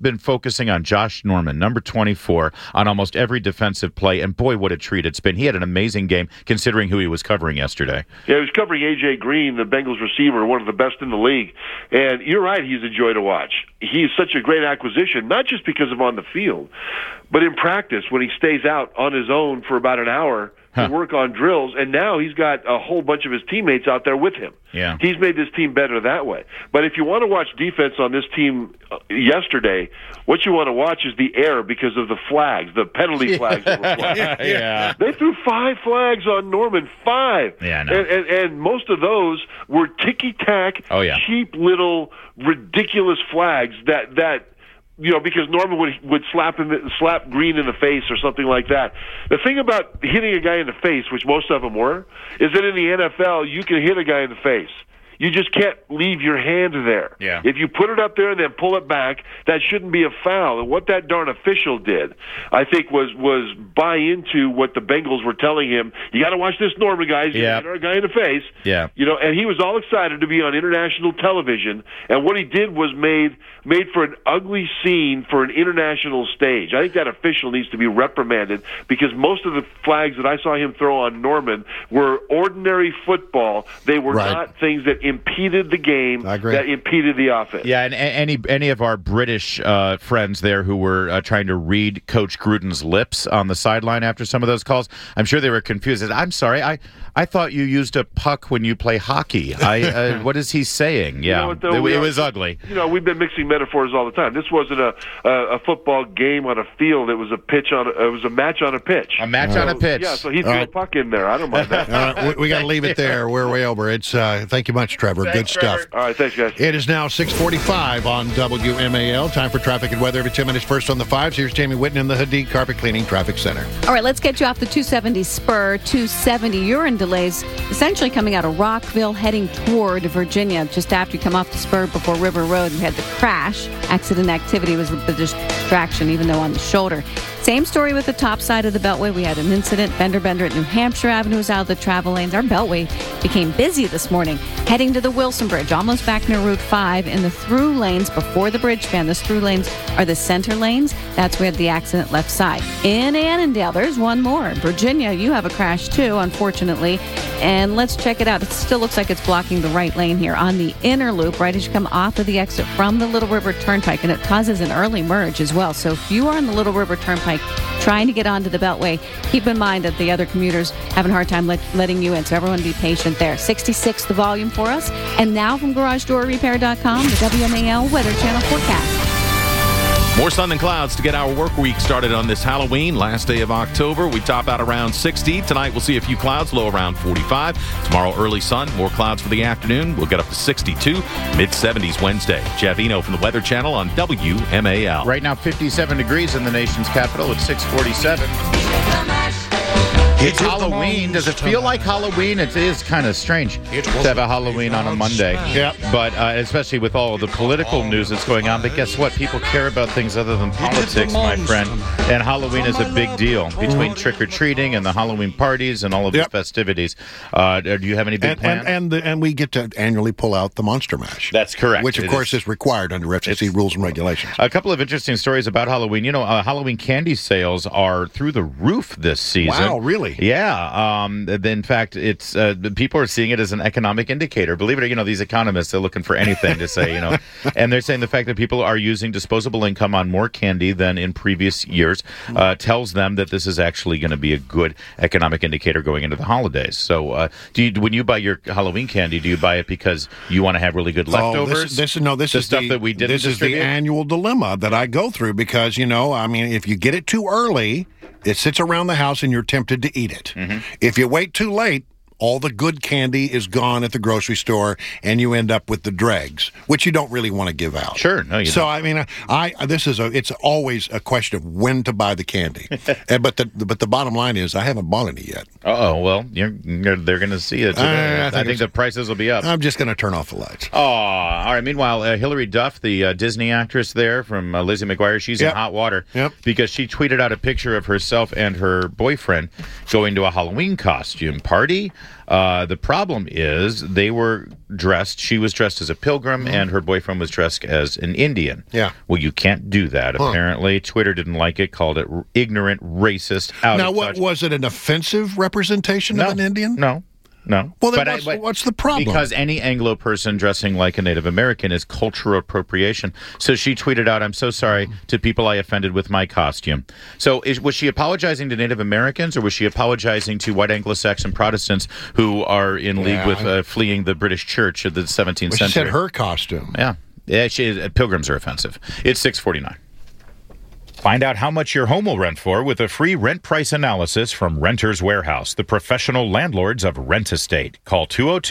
been focusing on Josh Norman, number 24, on almost every defensive play, and boy, what a treat it's been. He had an amazing game considering who he was covering yesterday. Yeah, he was covering A.J. Green, the Bengals receiver, one of the best in the league. And you're right, he's a joy to watch. He's such a great acquisition, not just because of on the field, but in practice when he stays out on his own for about an hour to work on drills, and now he's got a whole bunch of his teammates out there with him. Yeah. He's made this team better that way. But if you want to watch defense on this team yesterday, what you want to watch is the air because of the flags, the penalty flags that were flying. Yeah. They threw 5 flags on Norman, 5. Yeah, I know. And most of those were ticky-tack, cheap little ridiculous flags that because Norman would slap Green in the face or something like that. The thing about hitting a guy in the face, which most of them were, is that in the NFL you can hit a guy in the face. You just can't leave your hand there. Yeah. If you put it up there and then pull it back, that shouldn't be a foul. And what that darn official did, I think, was buy into what the Bengals were telling him. You got to watch this Norman guy. He's going to hit our guy in the face. Yeah. And he was all excited to be on international television. And what he did was made for an ugly scene for an international stage. I think that official needs to be reprimanded because most of the flags that I saw him throw on Norman were ordinary football. They were not things that impeded the game, that impeded the offense. Yeah, and any of our British friends there who were trying to read Coach Gruden's lips on the sideline after some of those calls, I'm sure they were confused. I'm sorry, I thought you used a puck when you play hockey. What is he saying? Yeah, it was ugly. We've been mixing metaphors all the time. This wasn't a football game on a field. It was a match on a pitch. A match on a pitch. Yeah, so he threw a puck in there. I don't mind that. We got to leave it there. We're way over. It's thank you much, Trevor. Good stuff. All right, thanks, guys. It is now 6:45 on WMAL. Time for traffic and weather every 10 minutes. First on the 5s. Here's Jamie Whitten in the Hadid Carpet Cleaning Traffic Center. All right, let's get you off the 270 spur. 270 urine delays essentially coming out of Rockville heading toward Virginia. Just after you come off the spur before River Road, we had the crash. Accident activity was a distraction, even though on the shoulder. Same story with the top side of the Beltway. We had an incident. Bender at New Hampshire Avenue was out of the travel lanes. Our Beltway became busy this morning. Heading to the Wilson Bridge, almost back near Route 5 in the through lanes before the bridge span. Those through lanes are the center lanes. That's where the accident left side. In Annandale, there's one more. Virginia, you have a crash too, unfortunately. And let's check it out. It still looks like it's blocking the right lane here on the inner loop, right as you come off of the exit from the Little River Turnpike. And it causes an early merge as well. So if you are on the Little River Turnpike trying to get onto the Beltway, keep in mind that the other commuters having a hard time letting you in. So everyone be patient there. 66 the volume for us. And now from GarageDoorRepair.com, the WMAL Weather Channel forecast. More sun than clouds to get our work week started on this Halloween, last day of October. We top out around 60. Tonight we'll see a few clouds, low around 45. Tomorrow early sun, more clouds for the afternoon. We'll get up to 62, mid-70s Wednesday. Jeff Eno from the Weather Channel on WMAL. Right now 57 degrees in the nation's capital at 6:47. It's Halloween. Does it feel like Halloween? It is kind of strange to have a Halloween on a Monday. Yeah. But especially with all of the political news that's going on. But guess what? People care about things other than politics, my friend. And Halloween is a big deal between trick-or-treating and the Halloween parties and all of the festivities. Do you have any big plans? And we get to annually pull out the Monster Mash. That's correct. Which, of course, is required under FCC rules and regulations. A couple of interesting stories about Halloween. Halloween candy sales are through the roof this season. Wow, really? Yeah. In fact, it's people are seeing it as an economic indicator. Believe it or not, these economists are looking for anything to say, and they're saying the fact that people are using disposable income on more candy than in previous years tells them that this is actually going to be a good economic indicator going into the holidays. So, when you buy your Halloween candy, do you buy it because you want to have really good leftovers? This is stuff that we didn't distribute? This is the annual dilemma that I go through because, if you get it too early, it sits around the house and you're tempted to eat it. Mm-hmm. If you wait too late, all the good candy is gone at the grocery store, and you end up with the dregs, which you don't really want to give out. Sure, no, you don't. So it's always a question of when to buy the candy. But the bottom line is, I haven't bought any yet. Well, they're going to see it. I think the prices will be up. I'm just going to turn off the lights. Oh, all right. Meanwhile, Hilary Duff, the Disney actress there from Lizzie McGuire, she's in hot water because she tweeted out a picture of herself and her boyfriend going to a Halloween costume party. The problem is they were dressed, she was dressed as a pilgrim, and her boyfriend was dressed as an Indian. Yeah. Well, you can't do that, apparently. Twitter didn't like it, called it ignorant, racist, out Now, of touch. was it an offensive representation of an Indian? No. Well, then what's the problem? Because any Anglo person dressing like a Native American is cultural appropriation. So she tweeted out, "I'm so sorry to people I offended with my costume." So was she apologizing to Native Americans, or was she apologizing to white Anglo-Saxon Protestants who are in league with fleeing the British Church of the 17th century? She said her costume. Yeah, pilgrims are offensive. It's 6:49. Find out how much your home will rent for with a free rent price analysis from Renters Warehouse, the professional landlords of Rent Estate. Call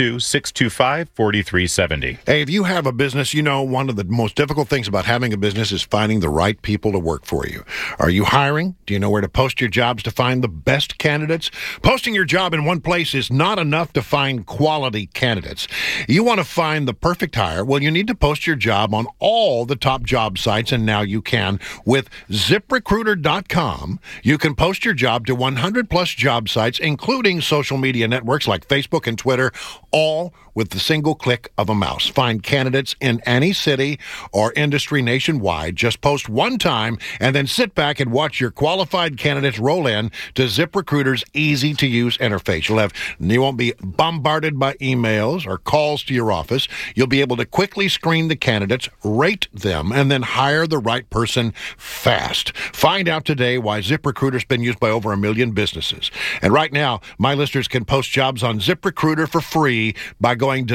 202-625-4370. Hey, if you have a business, you know one of the most difficult things about having a business is finding the right people to work for you. Are you hiring? Do you know where to post your jobs to find the best candidates? Posting your job in one place is not enough to find quality candidates. You want to find the perfect hire? Well, you need to post your job on all the top job sites, and now you can with ZipRecruiter.com. You can post your job to 100 plus job sites, including social media networks like Facebook and Twitter, all with the single click of a mouse. Find candidates in any city or industry nationwide. Just post one time and then sit back and watch your qualified candidates roll in to ZipRecruiter's easy-to-use interface. You won't be bombarded by emails or calls to your office. You'll be able to quickly screen the candidates, rate them, and then hire the right person fast. Find out today why ZipRecruiter's been used by over 1 million businesses. And right now, my listeners can post jobs on ZipRecruiter for free by going to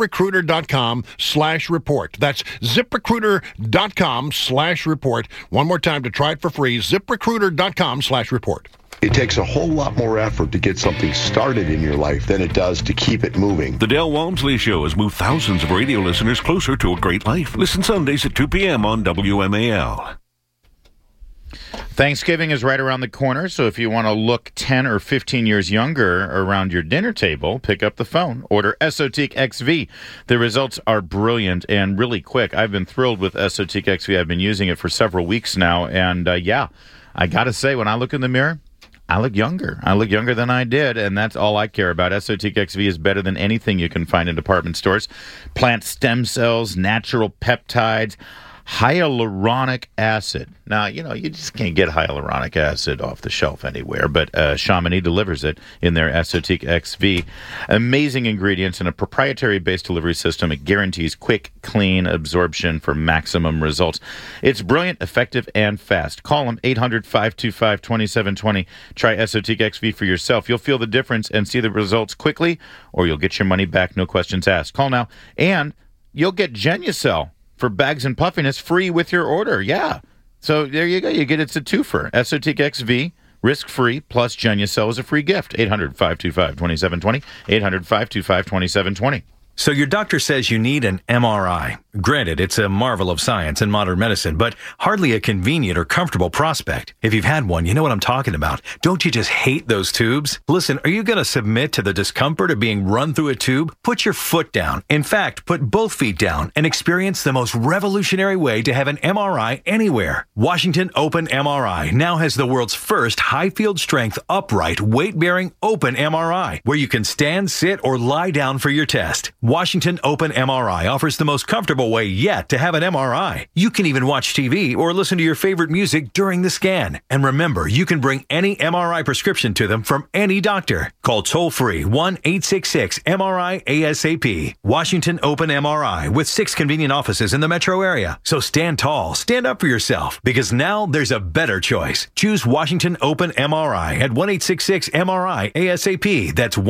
ZipRecruiter.com/report. That's ZipRecruiter.com/report. One more time to try it for free, ZipRecruiter.com/report. It takes a whole lot more effort to get something started in your life than it does to keep it moving. The Del Walmsley Show has moved thousands of radio listeners closer to a great life. Listen Sundays at 2 p.m. on WMAL. Thanksgiving is right around the corner, so if you want to look 10 or 15 years younger around your dinner table, pick up the phone. Order Esotique XV. The results are brilliant and really quick. I've been thrilled with Esotique XV. I've been using it for several weeks now, and I got to say, when I look in the mirror, I look younger. I look younger than I did, and that's all I care about. Esotique XV is better than anything you can find in department stores. Plant stem cells, natural peptides, hyaluronic acid. Now, you just can't get hyaluronic acid off the shelf anywhere, but Chamonix delivers it in their Esotique XV. Amazing ingredients and a proprietary-based delivery system. It guarantees quick, clean absorption for maximum results. It's brilliant, effective, and fast. Call them 800-525-2720. Try Esotique XV for yourself. You'll feel the difference and see the results quickly, or you'll get your money back, no questions asked. Call now, and you'll get Genucel for bags and puffiness free with your order. Yeah. So there you go. It's a twofer. Esotique XV, risk-free, plus Genucel is a free gift. 800-525-2720. 800-525-2720. So your doctor says you need an MRI. Granted, it's a marvel of science and modern medicine, but hardly a convenient or comfortable prospect. If you've had one, you know what I'm talking about. Don't you just hate those tubes? Listen, are you going to submit to the discomfort of being run through a tube? Put your foot down. In fact, put both feet down and experience the most revolutionary way to have an MRI anywhere. Washington Open MRI now has the world's first high field strength, upright, weight-bearing open MRI, where you can stand, sit, or lie down for your test. Washington Open MRI offers the most comfortable way yet to have an MRI. You can even watch TV or listen to your favorite music during the scan. And remember, you can bring any MRI prescription to them from any doctor. Call toll-free 1-866-MRI-ASAP. Washington Open MRI with 6 convenient offices in the metro area. So stand tall, stand up for yourself, because now there's a better choice. Choose Washington Open MRI at 1-866-MRI-ASAP. That's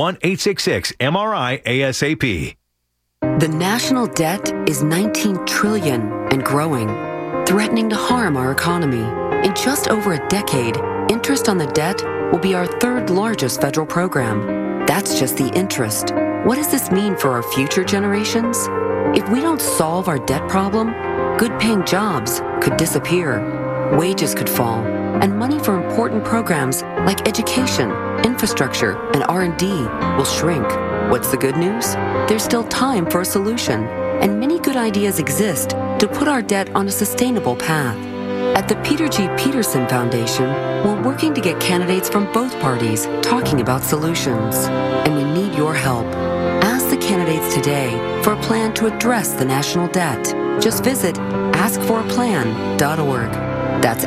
1-866-MRI-ASAP. The national debt is $19 trillion and growing, threatening to harm our economy. In just over a decade, interest on the debt will be our 3rd largest federal program. That's just the interest. What does this mean for our future generations? If we don't solve our debt problem, good-paying jobs could disappear, wages could fall, and money for important programs like education, infrastructure, and R&D will shrink. What's the good news? There's still time for a solution, and many good ideas exist to put our debt on a sustainable path. At the Peter G. Peterson Foundation, we're working to get candidates from both parties talking about solutions, and we need your today for a plan to address the national debt. Just visit askforaplan.org. That's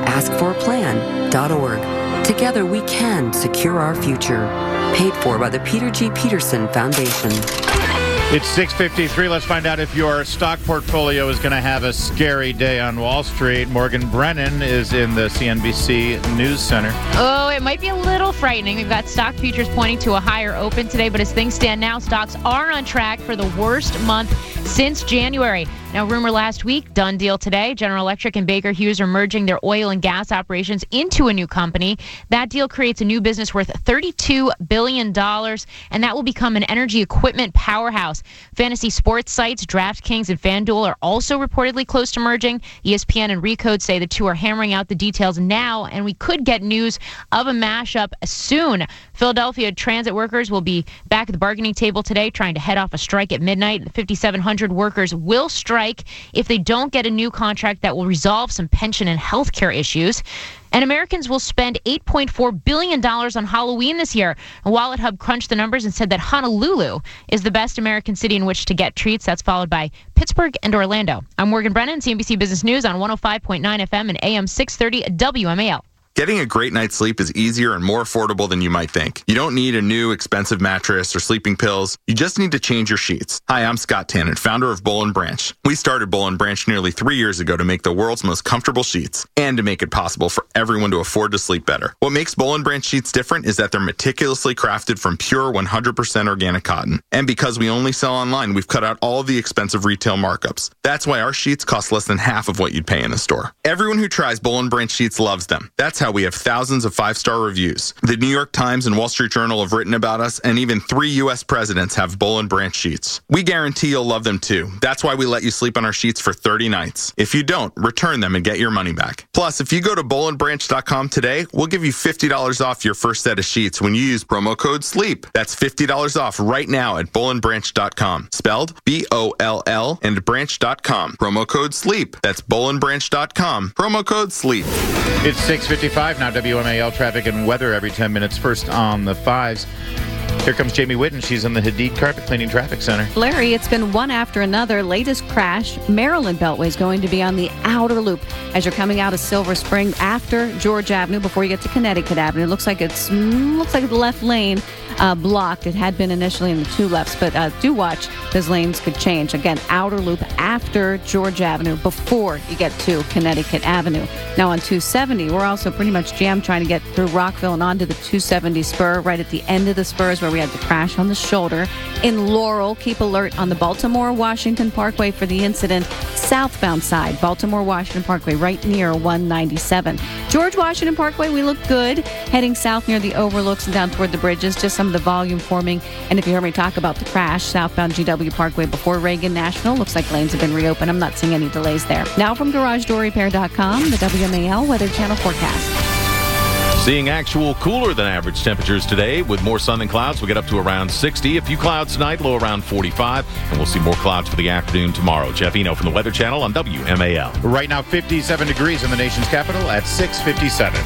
askforaplan.org. Together we can secure our future. Paid for by the Peter G. Peterson Foundation. It's 6:53. Let's find out if your stock portfolio is going to have a scary day on Wall Street. Morgan Brennan is in the CNBC News Center. Oh, it might be a little frightening. We've got stock futures pointing to a higher open today, but as things stand now, stocks are on track for the worst month since January. Now, rumor last week, done deal today. General Electric and Baker Hughes are merging their oil and gas operations into a new company. That deal creates a new business worth $32 billion, and that will become an energy equipment powerhouse. Fantasy sports sites DraftKings and FanDuel are also reportedly close to merging. ESPN and Recode say the two are hammering out the details now, and we could get news of a mashup soon. Philadelphia transit workers will be back at the bargaining table today, trying to head off a strike at midnight. 5,700 workers will strike if they don't get a new contract that will resolve some pension and health care issues. And Americans will spend $8.4 billion on Halloween this year. Wallet Hub crunched the numbers and said that Honolulu is the best American city in which to get treats. That's followed by Pittsburgh and Orlando. I'm Morgan Brennan, CNBC Business News on 105.9 FM and AM 630 WMAL. Getting a great night's sleep is easier and more affordable than you might think. You don't need a new expensive mattress or sleeping pills. You just need to change your sheets. Hi, I'm Scott Tannen, founder of Boll & Branch. We started Boll & Branch nearly 3 years ago to make the world's most comfortable sheets and to make it possible for everyone to afford to sleep better. What makes Boll & Branch sheets different is that they're meticulously crafted from pure 100% organic cotton. And because we only sell online, we've cut out all of the expensive retail markups. That's why our sheets cost less than half of what you'd pay in a store. Everyone who tries Boll & Branch sheets loves them. That's how we have thousands of 5-star reviews. The New York Times and Wall Street Journal have written about us, and even 3 U.S. presidents have Boll & Branch sheets. We guarantee you'll love them too. That's why we let you sleep on our sheets for 30 nights. If you don't, return them and get your money back. Plus, if you go to bollandbranch.com today, we'll give you $50 off your first set of sheets when you use promo code SLEEP. That's $50 off right now at bollandbranch.com. Spelled B-O-L-L and branch.com. Promo code SLEEP. That's bollandbranch.com. Promo code SLEEP. It's 6:55 now. WMAL traffic and weather every 10 minutes. First on the 5s. Here comes Jamie Whitten. She's in the Hadid Carpet Cleaning Traffic Center. Larry, it's been one after another. Latest crash, Maryland Beltway is going to be on the outer loop as you're coming out of Silver Spring after George Avenue before you get to Connecticut Avenue. It looks like the left lane blocked. It had been initially in the two lefts, but do watch. Those lanes could change. Again, outer loop after George Avenue before you get to Connecticut Avenue. Now on 270, we're also pretty much jammed trying to get through Rockville and onto the 270 spur. Right at the end of the spurs where we had the crash on the shoulder. In Laurel, keep alert on the Baltimore-Washington Parkway for the incident. Southbound side, Baltimore-Washington Parkway, right near 197. George Washington Parkway, we look good. Heading south near the overlooks and down toward the bridges, just some of the volume forming. And if you heard me talk about the crash, southbound GW Parkway before Reagan National, looks like lanes have been reopened. I'm not seeing any delays there. Now from GarageDoorRepair.com, the WMAL Weather Channel forecast. Seeing actual cooler than average temperatures today with more sun than clouds. We'll get up to around 60. A few clouds tonight, low around 45. And we'll see more clouds for the afternoon tomorrow. Jeff Eno from the Weather Channel on WMAL. Right now, 57 degrees in the nation's capital at 6:57.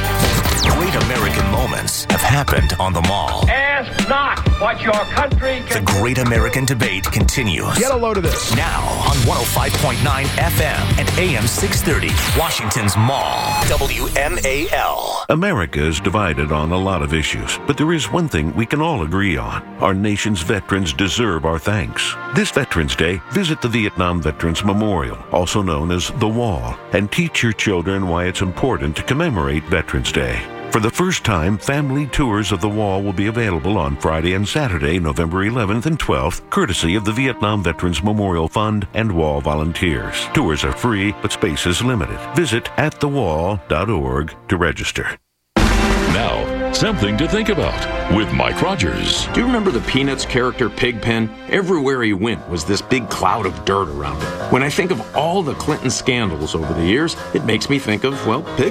Great American moments have happened on the Mall. Ask not what your country can The Great American Debate continues. Get a load of this. Now on 105.9 FM and AM 630, Washington's Mall. WMAL. America is divided on a lot of issues, but there is one thing we can all agree on. Our nation's veterans deserve our thanks. This Veterans Day, visit the Vietnam Veterans Memorial, also known as The Wall, and teach your children why it's important to commemorate Veterans Day. For the first time, family tours of the Wall will be available on Friday and Saturday, November 11th and 12th, courtesy of the Vietnam Veterans Memorial Fund and Wall volunteers. Tours are free, but space is limited. Visit atthewall.org to register. Now, something to think about with Mike Rogers. Do you remember the Peanuts character Pigpen? Everywhere he went was this big cloud of dirt around him. When I think of all the Clinton scandals over the years, it makes me think of, well, Pigpen.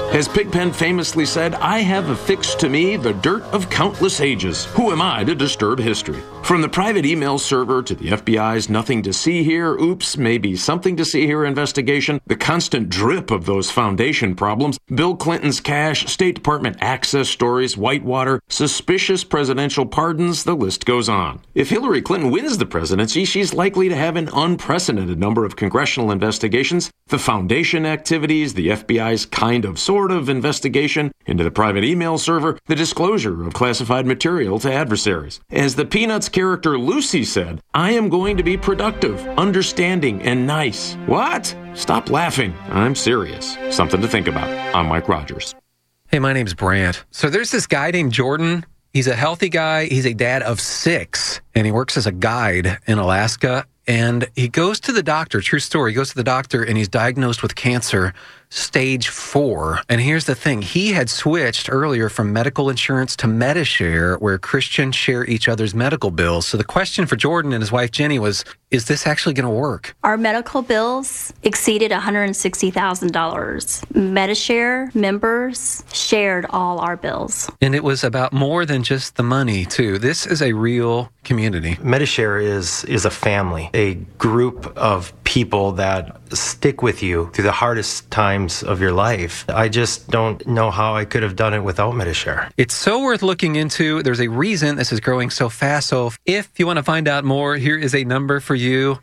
As Pigpen famously said, I have affixed to me the dirt of countless ages. Who am I to disturb history? From the private email server to the FBI's nothing to see here, oops, maybe something to see here investigation, the constant drip of those foundation problems, Bill Clinton's cash, State Department access stories, Whitewater, suspicious presidential pardons, the list goes on. If Hillary Clinton wins the presidency, she's likely to have an unprecedented number of congressional investigations, the foundation activities, the FBI's kind of sort of investigation into the private email server, the disclosure of classified material to adversaries. As the Peanuts character Lucy said, I am going to be productive, understanding, and nice. What? Stop laughing. I'm serious. Something to think about. I'm Mike Rogers. Hey, my name's Brant. So there's this guy named Jordan. He's a healthy guy. He's a dad of 6, and he works as a guide in Alaska. And he goes to the doctor, true story, he goes to the doctor and he's diagnosed with cancer, stage 4. And here's the thing, he had switched earlier from medical insurance to Medishare, where Christians share each other's medical bills. So the question for Jordan and his wife Jenny was, is this actually going to work? Our medical bills exceeded $160,000. Medishare members shared all our bills. And it was about more than just the money, too. This is a real community. Medishare is a family, a group of people that stick with you through the hardest times of your life. I just don't know how I could have done it without Medishare. It's so worth looking into. There's a reason this is growing so fast. So if you want to find out more, here is a number for you,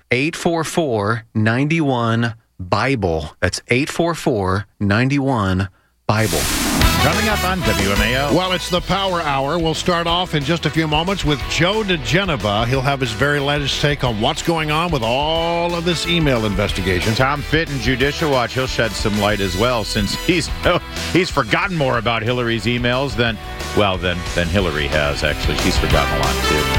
844-91-BIBLE. That's 844-91-BIBLE. Coming up on WMAL. Well, it's the Power Hour. We'll start off in just a few moments with Joe DeGeneva. He'll have his very latest take on what's going on with all of this email investigation. Tom Fitton, Judicial Watch, he'll shed some light as well, since he's forgotten more about Hillary's emails than Hillary has, actually. She's forgotten a lot, too.